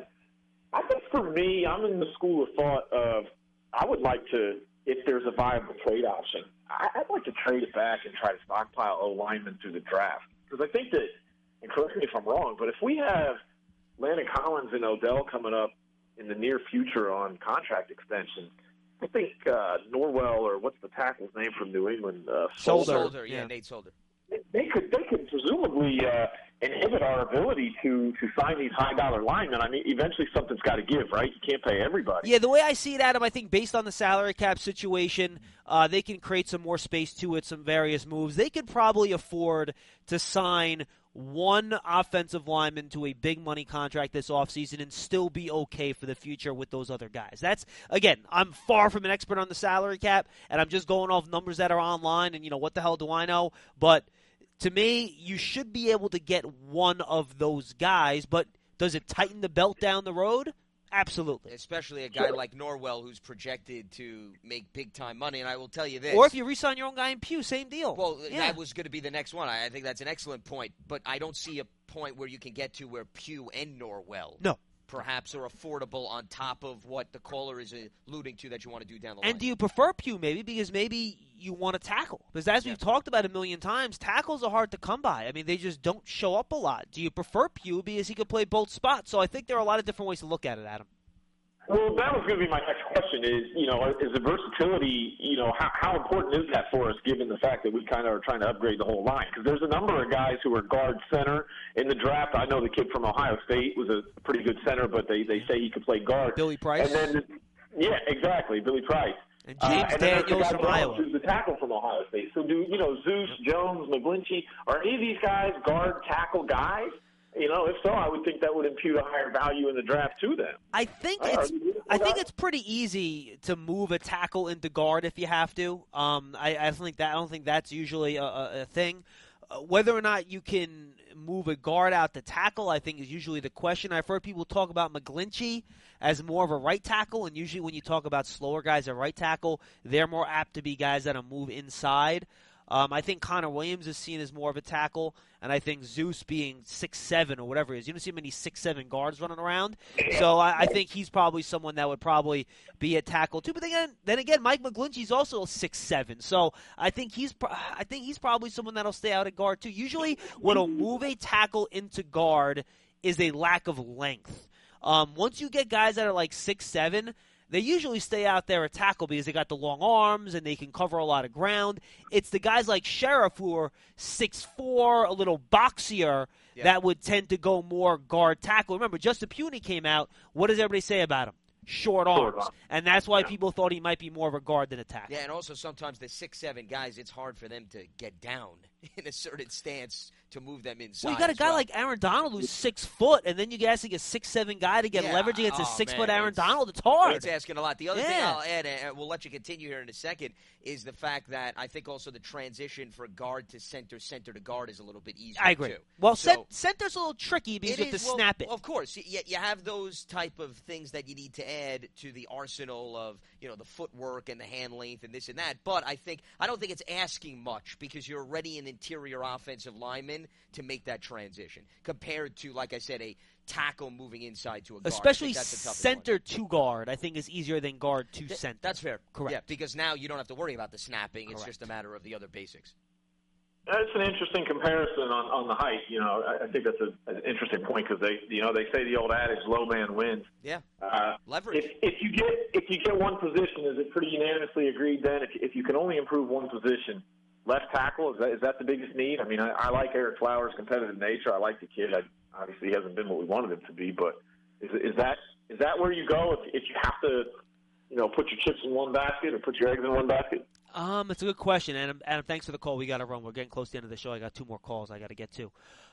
I think for me, I'm in the school of thought of I would like to, if there's a viable trade option, I'd like to trade it back and try to stockpile O-linemen through the draft. Because I think that, and correct me if I'm wrong, but if we have Landon Collins and Odell coming up in the near future on contract extension, I think Norwell, or what's the tackle's name from New England? Solder, Nate Solder. They could presumably inhibit our ability to sign these high-dollar linemen. I mean, eventually something's got to give, right? You can't pay everybody. Yeah, the way I see it, Adam, I think based on the salary cap situation, they can create some more space to it, some various moves. They could probably afford to sign one offensive lineman to a big money contract this offseason and still be okay for the future with those other guys. That's, again, I'm far from an expert on the salary cap, and I'm just going off numbers that are online, and, what the hell do I know? But to me, you should be able to get one of those guys, but does it tighten the belt down the road? Absolutely. Especially a guy like Norwell who's projected to make big-time money, and I will tell you this. Or if you re-sign your own guy in Pugh, same deal. Well, that was going to be the next one. I think that's an excellent point, but I don't see a point where you can get to where Pugh and Norwell perhaps are affordable on top of what the caller is alluding to that you want to do down the line. And do you prefer Pugh maybe because maybe you want to tackle? Because as we've talked about a million times, tackles are hard to come by. I mean, they just don't show up a lot. Do you prefer Pugh because he could play both spots? So I think there are a lot of different ways to look at it, Adam. Well, that was going to be my next question is the versatility, how important is that for us given the fact that we kind of are trying to upgrade the whole line? Because there's a number of guys who are guard center in the draft. I know the kid from Ohio State was a pretty good center, but they say he could play guard. Billy Price? And then, yeah, exactly, Billy Price. And James Daniels from Iowa. Who's the tackle from Ohio State. So Zeus, Jones, McGlinchey, are any of these guys guard tackle guys? If so, I would think that would impute a higher value in the draft to them. I think it's pretty easy to move a tackle into guard if you have to. I don't think that's usually a thing. Whether or not you can move a guard out to tackle, I think is usually the question. I've heard people talk about McGlinchey as more of a right tackle, and usually when you talk about slower guys at right tackle, they're more apt to be guys that move inside. I think Connor Williams is seen as more of a tackle, and I think Zeus being 6'7" or whatever he is. You don't see many 6'7" guards running around. So I think he's probably someone that would probably be a tackle too. But then again, Mike McGlinchey's also 6'7", so I think he's probably someone that'll stay out at guard too. Usually, what'll move a tackle into guard is a lack of length. Once you get guys that are like 6'7", they usually stay out there at tackle because they got the long arms and they can cover a lot of ground. It's the guys like Sheriff who are 6'4", a little boxier, that would tend to go more guard tackle. Remember, Justin Puny came out. What does everybody say about him? Short arms. And that's why people thought he might be more of a guard than a tackle. Yeah, and also sometimes the 6'7" guys, it's hard for them to get down in a certain stance to move them inside. Well, you got a guy like Aaron Donald who's 6 foot, and then you guys think a 6'7" guy to get leverage against a 6 foot Aaron Donald. It's hard. It's asking a lot. The other thing I'll add, and we'll let you continue here in a second, is the fact that I think also the transition for guard to center to guard is a little bit easier. I agree. Too. Well, center's a little tricky because you have to snap it. Of course, you have those type of things that you need to add to the arsenal of the footwork and the hand length and this and that. But I don't think it's asking much because you're already an interior offensive lineman to make that transition compared to, like I said, a tackle moving inside to a guard. Especially center to guard, I think is easier than guard to center. That's fair. Correct. Yeah, because now you don't have to worry about the snapping. It's just a matter of the other basics. That's an interesting comparison on the height. I think that's an interesting point because they say the old adage, "Low man wins." Yeah. Leverage. If you get one position, is it pretty unanimously agreed then? If you can only improve one position, left tackle is that the biggest need? I mean, I like Eric Flowers' competitive nature. I like the kid. Obviously, he hasn't been what we wanted him to be, but is that where you go if you have to, put your chips in one basket or put your eggs in one basket? It's a good question, Adam, thanks for the call. We got to run. We're getting close to the end of the show. I got 2 more calls I got to get to.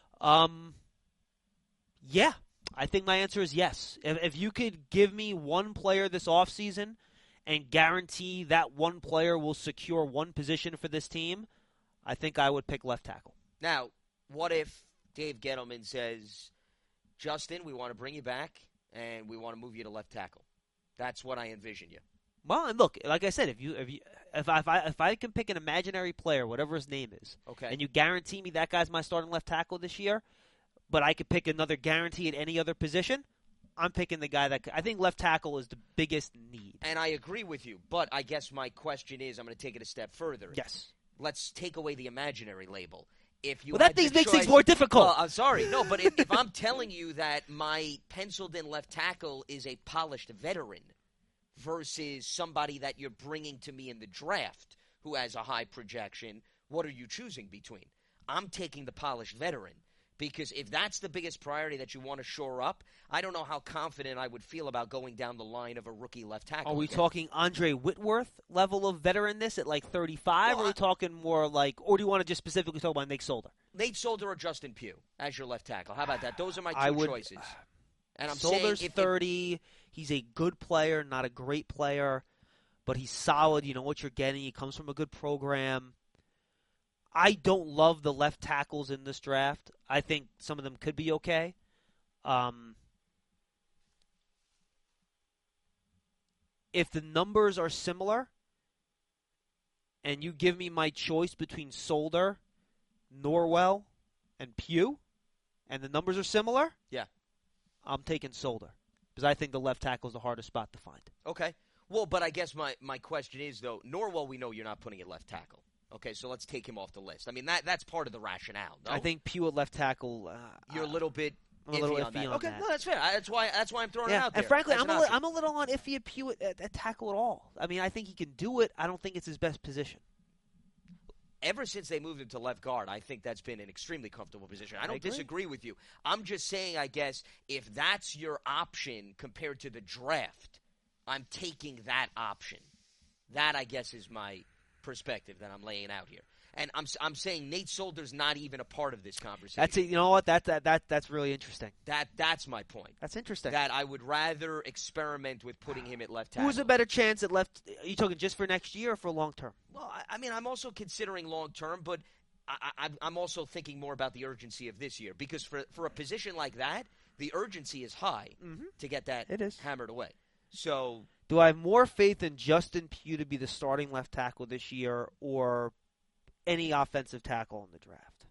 Yeah, I think my answer is yes. If you could give me one player this offseason and guarantee that one player will secure one position for this team, I think I would pick left tackle. Now, what if Dave Gettleman says, Justin, we want to bring you back, and we want to move you to left tackle? That's what I envision you. Well, and look, like I said, if I can pick an imaginary player, whatever his name is, and you guarantee me that guy's my starting left tackle this year, but I could pick another guarantee at any other position, I'm picking the guy that I think left tackle is the biggest need. And I agree with you, but I guess my question is, I'm going to take it a step further. Yes. Let's take away the imaginary label. That makes things more difficult. Well, I'm sorry. No, but if I'm telling you that my penciled-in left tackle is a polished veteran versus somebody that you're bringing to me in the draft who has a high projection, what are you choosing between? I'm taking the polished veteran because if that's the biggest priority that you want to shore up, I don't know how confident I would feel about going down the line of a rookie left tackle. Are we talking Andre Whitworth level of veteranness at like 35? Or are we talking more like, or do you want to just specifically talk about Nate Solder? Nate Solder or Justin Pugh as your left tackle. How about that? Those are my two choices. And I'm Solder's 30. He's a good player, not a great player, but he's solid. You know what you're getting. He comes from a good program. I don't love the left tackles in this draft. I think some of them could be okay. If the numbers are similar and you give me my choice between Solder, Norwell, and Pugh, and the numbers are similar, I'm taking Solder because I think the left tackle is the hardest spot to find. Okay. Well, but I guess my question is, though, Norwell, we know you're not putting at left tackle. Okay, so let's take him off the list. I mean, that's part of the rationale, no? I think Pugh at left tackle. You're a little bit iffy on that. On okay, that. no, that's fair. That's why I'm throwing it out there. And frankly, I'm a little on iffy at Pugh at tackle at all. I mean, I think he can do it. I don't think it's his best position. Ever since they moved him to left guard, I think that's been an extremely comfortable position. I don't disagree with you. I'm just saying, I guess, if that's your option compared to the draft, I'm taking that option. That, I guess, is my perspective that I'm laying out here. And I'm saying Nate Solder's not even a part of this conversation. That's you know what? That's really interesting. That's my point. That's interesting. That I would rather experiment with putting him at left tackle. Who's a better chance at left? Are you talking just for next year or for long term? Well, I mean, I'm also considering long term, but I'm also thinking more about the urgency of this year because for a position like that, the urgency is high to get that hammered away. So, do I have more faith in Justin Pugh to be the starting left tackle this year, or any offensive tackle in the draft.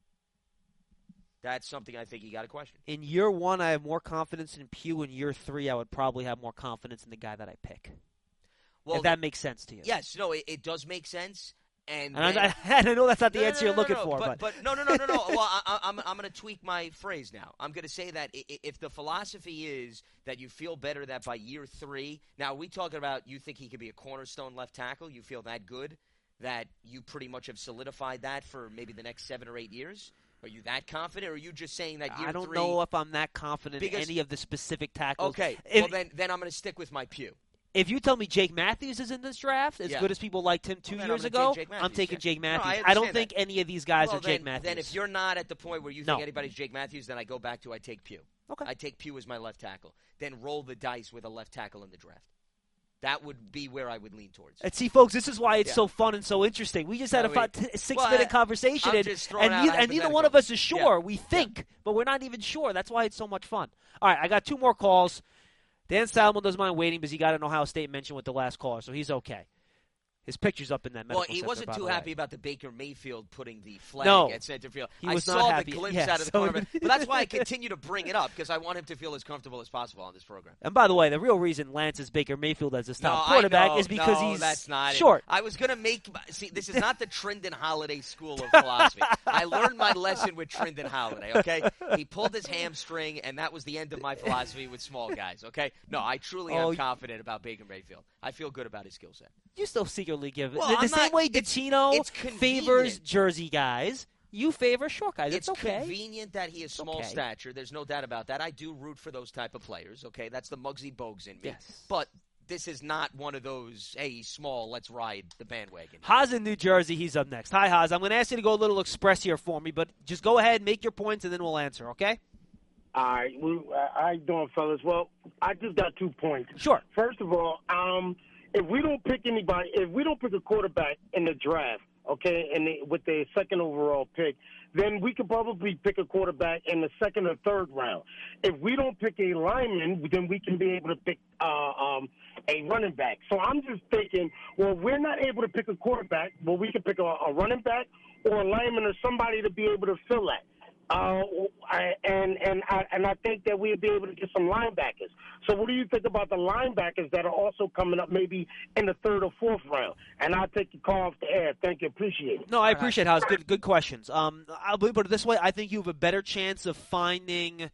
That's something I think you got to question. In year 1, I have more confidence in Pugh. In year 3, I would probably have more confidence in the guy that I pick. Well, if that makes sense to you. Yes, no, it does make sense. And I know that's not the answer you're looking for. But no. Well, I'm going to tweak my phrase now. I'm going to say that if the philosophy is that you feel better that by year 3, now are we talking about you think he could be a cornerstone left tackle? You feel that good that you pretty much have solidified that for maybe the next 7 or 8 years? Are you that confident, or are you just saying that year 3? I don't know if I'm that confident in any of the specific tackles. Okay, well then I'm going to stick with my Pugh. If you tell me Jake Matthews is in this draft, as good as people liked him 2 years ago, I'm taking Jake Matthews. No, I don't think any of these guys are Jake Matthews. Then if you're not at the point where you think anybody's Jake Matthews, then I go back to I take Pugh. Okay. I take Pugh as my left tackle. Then roll the dice with a left tackle in the draft. That would be where I would lean towards. And see, folks, this is why it's so fun and so interesting. We just had a 6-minute conversation, and neither one of us is sure. We think, but we're not even sure. That's why it's so much fun. All right, I got 2 more calls. Dan Salmon doesn't mind waiting because he got an Ohio State mention with the last caller, so he's okay. His picture's up in that medical center. Well, he wasn't too happy about the Baker Mayfield putting the flag at center field. He was I not saw happy. the glimpse out of the corner, but that's why I continue to bring it up, because I want him to feel as comfortable as possible on this program. And by the way, the real reason Lance is Baker Mayfield as his top quarterback is because he's that's not short. I was going to see, this is not the Trindon Holiday School of Philosophy. I learned my lesson with Trindon Holiday, okay? He pulled his hamstring, and that was the end of my philosophy with small guys, okay? No, I truly am confident about Baker Mayfield. I feel good about his skill set. You still secretly give the same way DiCino favors Jersey guys. You favor short guys. It's okay. It's convenient that he is small stature. There's no doubt about that. I do root for those type of players. Okay, that's the Muggsy Bogues in me. Yes. But this is not one of those, hey, he's small, let's ride the bandwagon. Haas in New Jersey, he's up next. Hi, Haas. I'm going to ask you to go a little express here for me, but just go ahead, make your points, and then we'll answer, okay? All right. How you doing, fellas? Well, I just got 2 points. Sure. First of all, if we don't pick a quarterback in the draft, okay, with the second overall pick, then we could probably pick a quarterback in the second or third round. If we don't pick a lineman, then we can be able to pick a running back. So I'm just thinking, well, we're not able to pick a quarterback, but we can pick a running back or a lineman or somebody to be able to fill that. I think that we'll be able to get some linebackers. So what do you think about the linebackers that are also coming up maybe in the third or fourth round? And I'll take the call off the air. Thank you. Appreciate it. No, I appreciate it, House. Good questions. I'll put it this way. I think you have a better chance of finding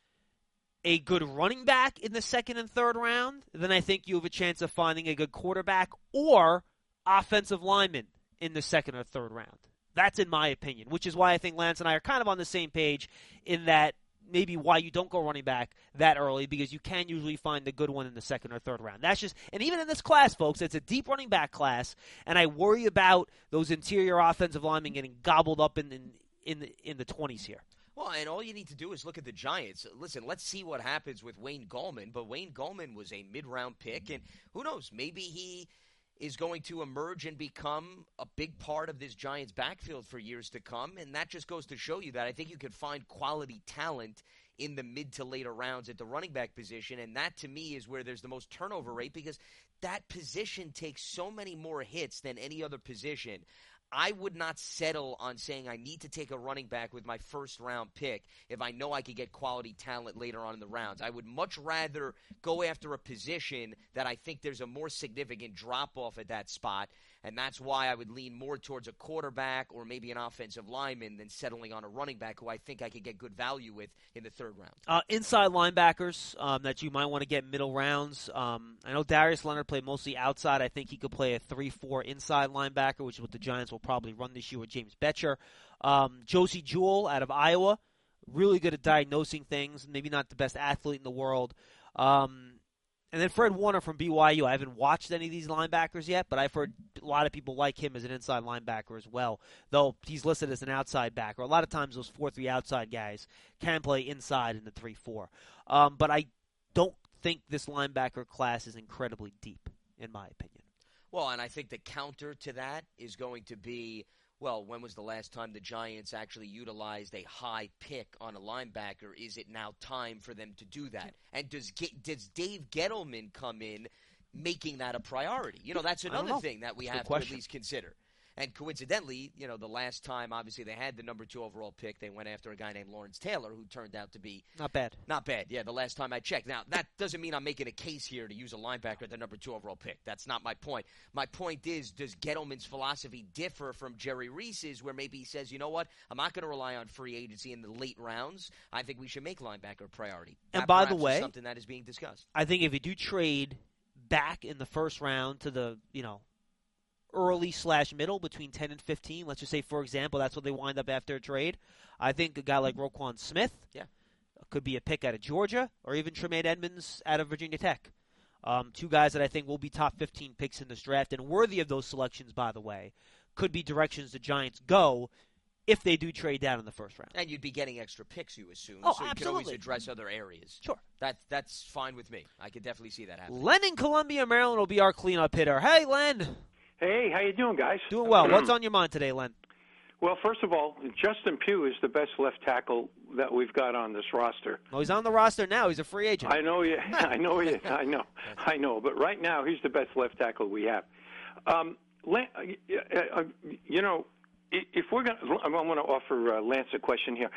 a good running back in the second and third round than I think you have a chance of finding a good quarterback or offensive lineman in the second or third round. That's in my opinion, which is why I think Lance and I are kind of on the same page in that maybe why you don't go running back that early, because you can usually find the good one in the second or third round. That's just, and even in this class, folks, it's a deep running back class, and I worry about those interior offensive linemen getting gobbled up in the 20s here. Well, and all you need to do is look at the Giants. Listen, let's see what happens with Wayne Gallman, but Wayne Gallman was a mid-round pick, and who knows, maybe he is going to emerge and become a big part of this Giants backfield for years to come. And that just goes to show you that I think you can find quality talent in the mid to later rounds at the running back position. And that, to me, is where there's the most turnover rate, because that position takes so many more hits than any other position. I would not settle on saying I need to take a running back with my first-round pick if I know I could get quality talent later on in the rounds. I would much rather go after a position that I think there's a more significant drop-off at that spot, and that's why I would lean more towards a quarterback or maybe an offensive lineman than settling on a running back who I think I could get good value with in the third round. Inside linebackers that you might want to get middle rounds. I know Darius Leonard played mostly outside. I think he could play a 3-4 inside linebacker, which is what the Giants will probably run this year with James Betcher. Josie Jewell out of Iowa, really good at diagnosing things, maybe not the best athlete in the world. And then Fred Warner from BYU. I haven't watched any of these linebackers yet, but I've heard a lot of people like him as an inside linebacker as well, though he's listed as an outside backer. A lot of times those 4-3 outside guys can play inside in the 3-4. But I don't think this linebacker class is incredibly deep, in my opinion. Well, and I think the counter to that is going to be, well, when was the last time the Giants actually utilized a high pick on a linebacker? Is it now time for them to do that? And does Dave Gettleman come in making that a priority? You know, that's another thing that we have to at least consider. And coincidentally, the last time, obviously, they had the number 2 overall pick, they went after a guy named Lawrence Taylor, who turned out to be not bad. Not bad, yeah, the last time I checked. Now, that doesn't mean I'm making a case here to use a linebacker at the number 2 overall pick. That's not my point. My point is, does Gettleman's philosophy differ from Jerry Reese's, where maybe he says, you know what, I'm not going to rely on free agency in the late rounds. I think we should make linebacker a priority. And that by the is way, something that is being discussed. I think if you do trade back in the first round to the, early/middle between 10 and 15, let's just say, for example, that's what they wind up after a trade, I think a guy like Roquan Smith could be a pick out of Georgia, or even Tremaine Edmonds out of Virginia Tech. 2 guys that I think will be top 15 picks in this draft, and worthy of those selections, by the way, could be directions the Giants go if they do trade down in the first round. And you'd be getting extra picks, you assume. Oh, so you absolutely. can always address other areas. Sure. That's fine with me. I could definitely see that happening. Len in Columbia, Maryland will be our cleanup hitter. Hey, Len. Hey, how you doing, guys? Doing well. What's on your mind today, Len? Well, first of all, Justin Pugh is the best left tackle that we've got on this roster. Well, he's on the roster now. He's a free agent. I know. I know. But right now, he's the best left tackle we have. Len, if we're going, I want to offer Lance a question here.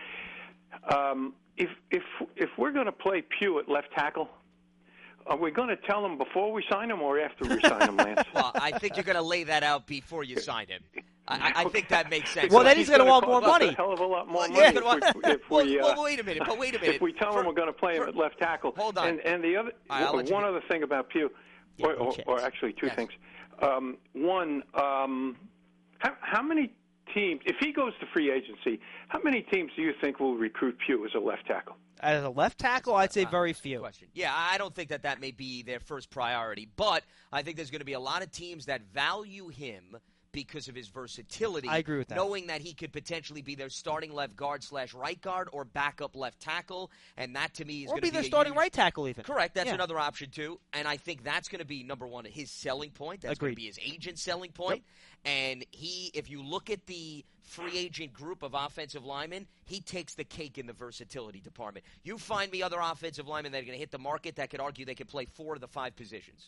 If we're going to play Pugh at left tackle, are we going to tell him before we sign him or after we sign him, Lance? Well, I think you're going to lay that out before you sign him. I think that makes sense. Well, then he's going to want more money. A hell of a lot more money. Well, wait a minute. If we tell him we're going to play him at left tackle. Hold on. And the other, one other thing about Pugh, or actually 2 things. One, how many teams, if he goes to free agency, how many teams do you think will recruit Pugh as a left tackle? As a left tackle, I'd say very few. Question. Yeah, I don't think that may be their first priority, but I think there's going to be a lot of teams that value him because of his versatility. I agree with that. Knowing that he could potentially be their starting left guard / right guard or backup left tackle, and that to me is going to be their starting right tackle even. Correct. That's another option too, and I think that's going to be number one, his selling point. That's going to be his agent's selling point. Yep. And if you look at the free agent group of offensive linemen, he takes the cake in the versatility department. You find me other offensive linemen that are going to hit the market that could argue they could play 4 of the 5 positions.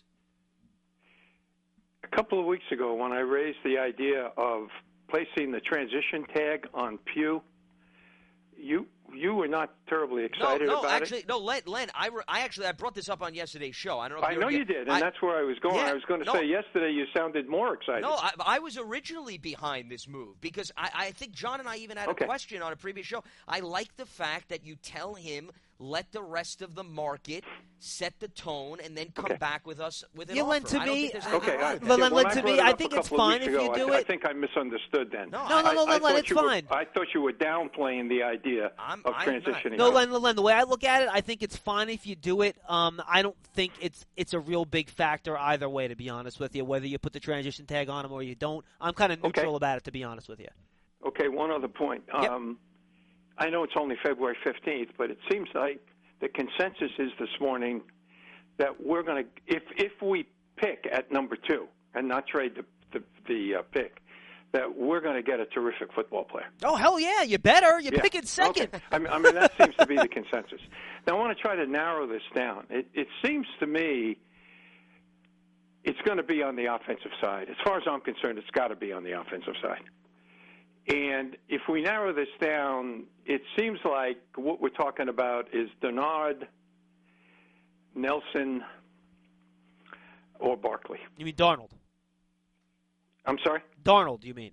A couple of weeks ago, when I raised the idea of placing the transition tag on Pugh, you were not terribly excited about it. Len, I brought this up on yesterday's show. I don't know. I know you did, and that's where I was going. Yeah, I was going to say yesterday you sounded more excited. No, I was originally behind this move because I think John and I even had a question on a previous show. I like the fact that you tell him, let the rest of the market set the tone, and then come back with us with an offer. Len, to me, I think it's fine if you do it. I think I misunderstood then. No, Len, it's fine. I thought you were downplaying the idea of transitioning. No, Len, the way I look at it, I think it's fine if you do it. I don't think it's a real big factor either way, to be honest with you, whether you put the transition tag on him or you don't. I'm kind of neutral about it, to be honest with you. Okay, one other point. Yep. I know it's only February 15th, but it seems like the consensus is this morning that we're going to, if we pick at number 2 and not trade the pick, that we're going to get a terrific football player. Oh, hell yeah, you better. You pick it second. Okay. I mean, that seems to be the consensus. Now, I want to try to narrow this down. It seems to me it's going to be on the offensive side. As far as I'm concerned, it's got to be on the offensive side. And if we narrow this down, it seems like what we're talking about is Denard, Nelson, or Barkley. You mean Darnold? I'm sorry? Darnold, you mean?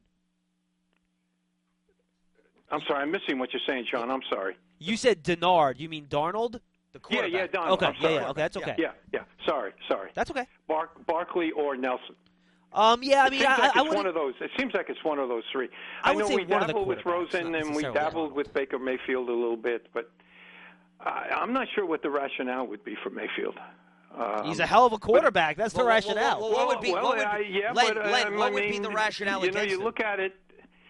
I'm sorry, I'm missing what you're saying, Sean. I'm sorry. You said Denard. You mean Darnold? Yeah, Darnold. Okay, okay, that's okay. Yeah. Sorry. That's okay. Barkley or Nelson. I mean, it's one of those. It seems like it's one of those 3. I know we dabbled with Rosen and we dabbled with Baker Mayfield a little bit, but I'm not sure what the rationale would be for Mayfield. He's a hell of a quarterback. That's the rationale. What would be the rationale? You look at it.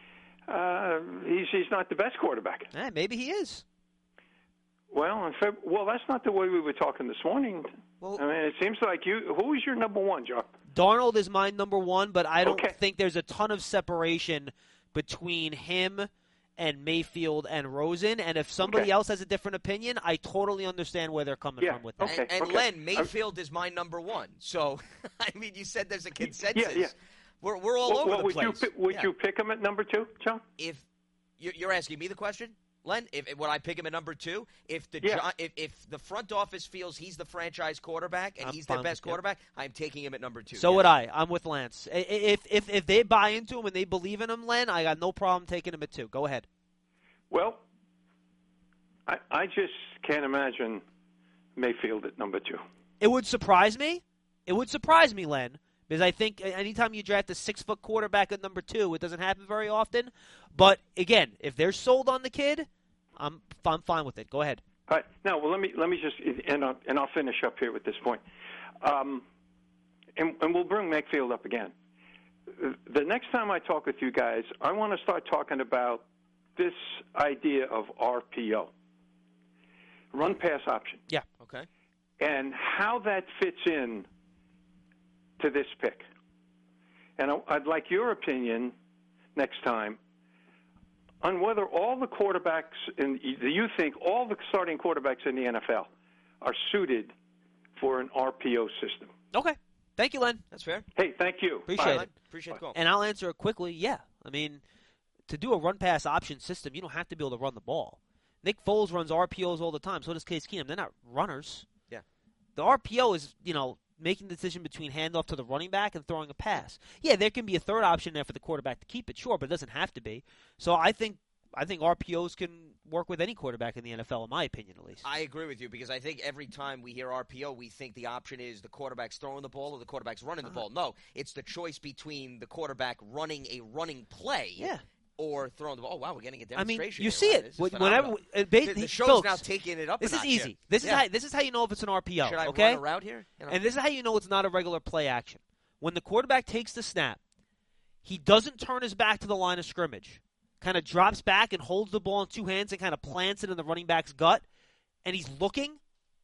He's not the best quarterback. Maybe he is. Well, that's not the way we were talking this morning. Well, I mean, it seems like who is your number 1, John? Darnold is my number 1, but I don't think there's a ton of separation between him and Mayfield and Rosen. And if somebody else has a different opinion, I totally understand where they're coming from with that. And Len, Mayfield is my number 1. So, I mean, you said there's a consensus. We're all over the place. Would you pick him at number 2, John? If you're asking me the question, Len, would I pick him at number 2? If the front office feels he's the franchise quarterback and he's their best quarterback, I'm taking him at number 2. So would I. I'm with Lance. If they buy into him and they believe in him, Len, I got no problem taking him at 2. Go ahead. Well, I just can't imagine Mayfield at number 2. It would surprise me. It would surprise me, Len, because I think anytime you draft a 6-foot quarterback at number 2, it doesn't happen very often. But again, if they're sold on the kid, I'm fine with it. Go ahead. All right. Now, well, let me just and I'll finish up here with this point, and we'll bring Mayfield up again. The next time I talk with you guys, I want to start talking about this idea of RPO, run pass option. Yeah. Okay. And how that fits in to this pick. And I'd like your opinion next time on whether all the quarterbacks you think all the starting quarterbacks in the NFL are suited for an RPO system. Okay. Thank you, Len. That's fair. Hey, thank you. Appreciate it. Appreciate the call. And I'll answer it quickly. Yeah. I mean, to do a run-pass option system, you don't have to be able to run the ball. Nick Foles runs RPOs all the time. So does Case Keenum. They're not runners. Yeah. The RPO is, making the decision between handoff to the running back and throwing a pass. Yeah, there can be a third option there for the quarterback to keep it, sure, but it doesn't have to be. So I think RPOs can work with any quarterback in the NFL, in my opinion, at least. I agree with you because I think every time we hear RPO, we think the option is the quarterback's throwing the ball or the quarterback's running the ball. No, it's the choice between the quarterback running a running play. Yeah. Or throwing the ball. Oh, wow, we're getting a demonstration. I mean, you see it. Whenever the show's folks, now taking it up. This is easy. Here. This is how you know if it's an RPO. Should I okay? run a route here? And this is how you know it's not a regular play action. When the quarterback takes the snap, he doesn't turn his back to the line of scrimmage. Kind of drops back and holds the ball in 2 hands and kind of plants it in the running back's gut, and he's looking.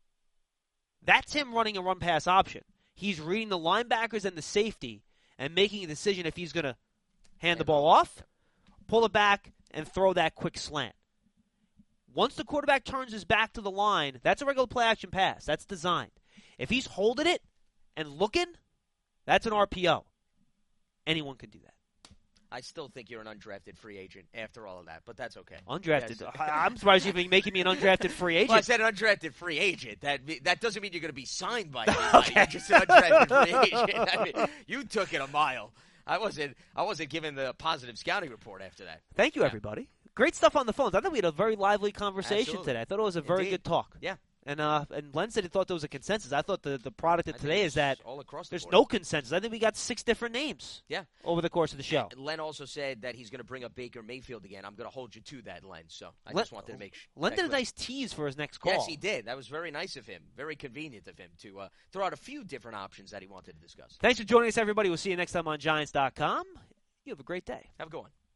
That's him running a run-pass option. He's reading the linebackers and the safety and making a decision if he's going to hand the ball off, pull it back, and throw that quick slant. Once the quarterback turns his back to the line, that's a regular play-action pass. That's designed. If he's holding it and looking, that's an RPO. Anyone can do that. I still think you're an undrafted free agent after all of that, but that's okay. Undrafted? Yes. I'm surprised you're even making me an undrafted free agent. Well, I said undrafted free agent. That doesn't mean you're going to be signed by anybody. Okay. You're just an undrafted free agent. I mean, you took it a mile. I wasn't given the positive scouting report after that. Thank you, everybody. Great stuff on the phones. I thought we had a very lively conversation today. I thought it was a very good talk. Yeah. And Len said he thought there was a consensus. I thought the product of today is that all across there's no consensus. I think we got 6 different names over the course of the show. And Len also said that he's going to bring up Baker Mayfield again. I'm going to hold you to that, Len. So I just wanted to make sure. Len did a nice tease for his next call. Yes, he did. That was very nice of him. Very convenient of him to throw out a few different options that he wanted to discuss. Thanks for joining us, everybody. We'll see you next time on Giants.com. You have a great day. Have a good one.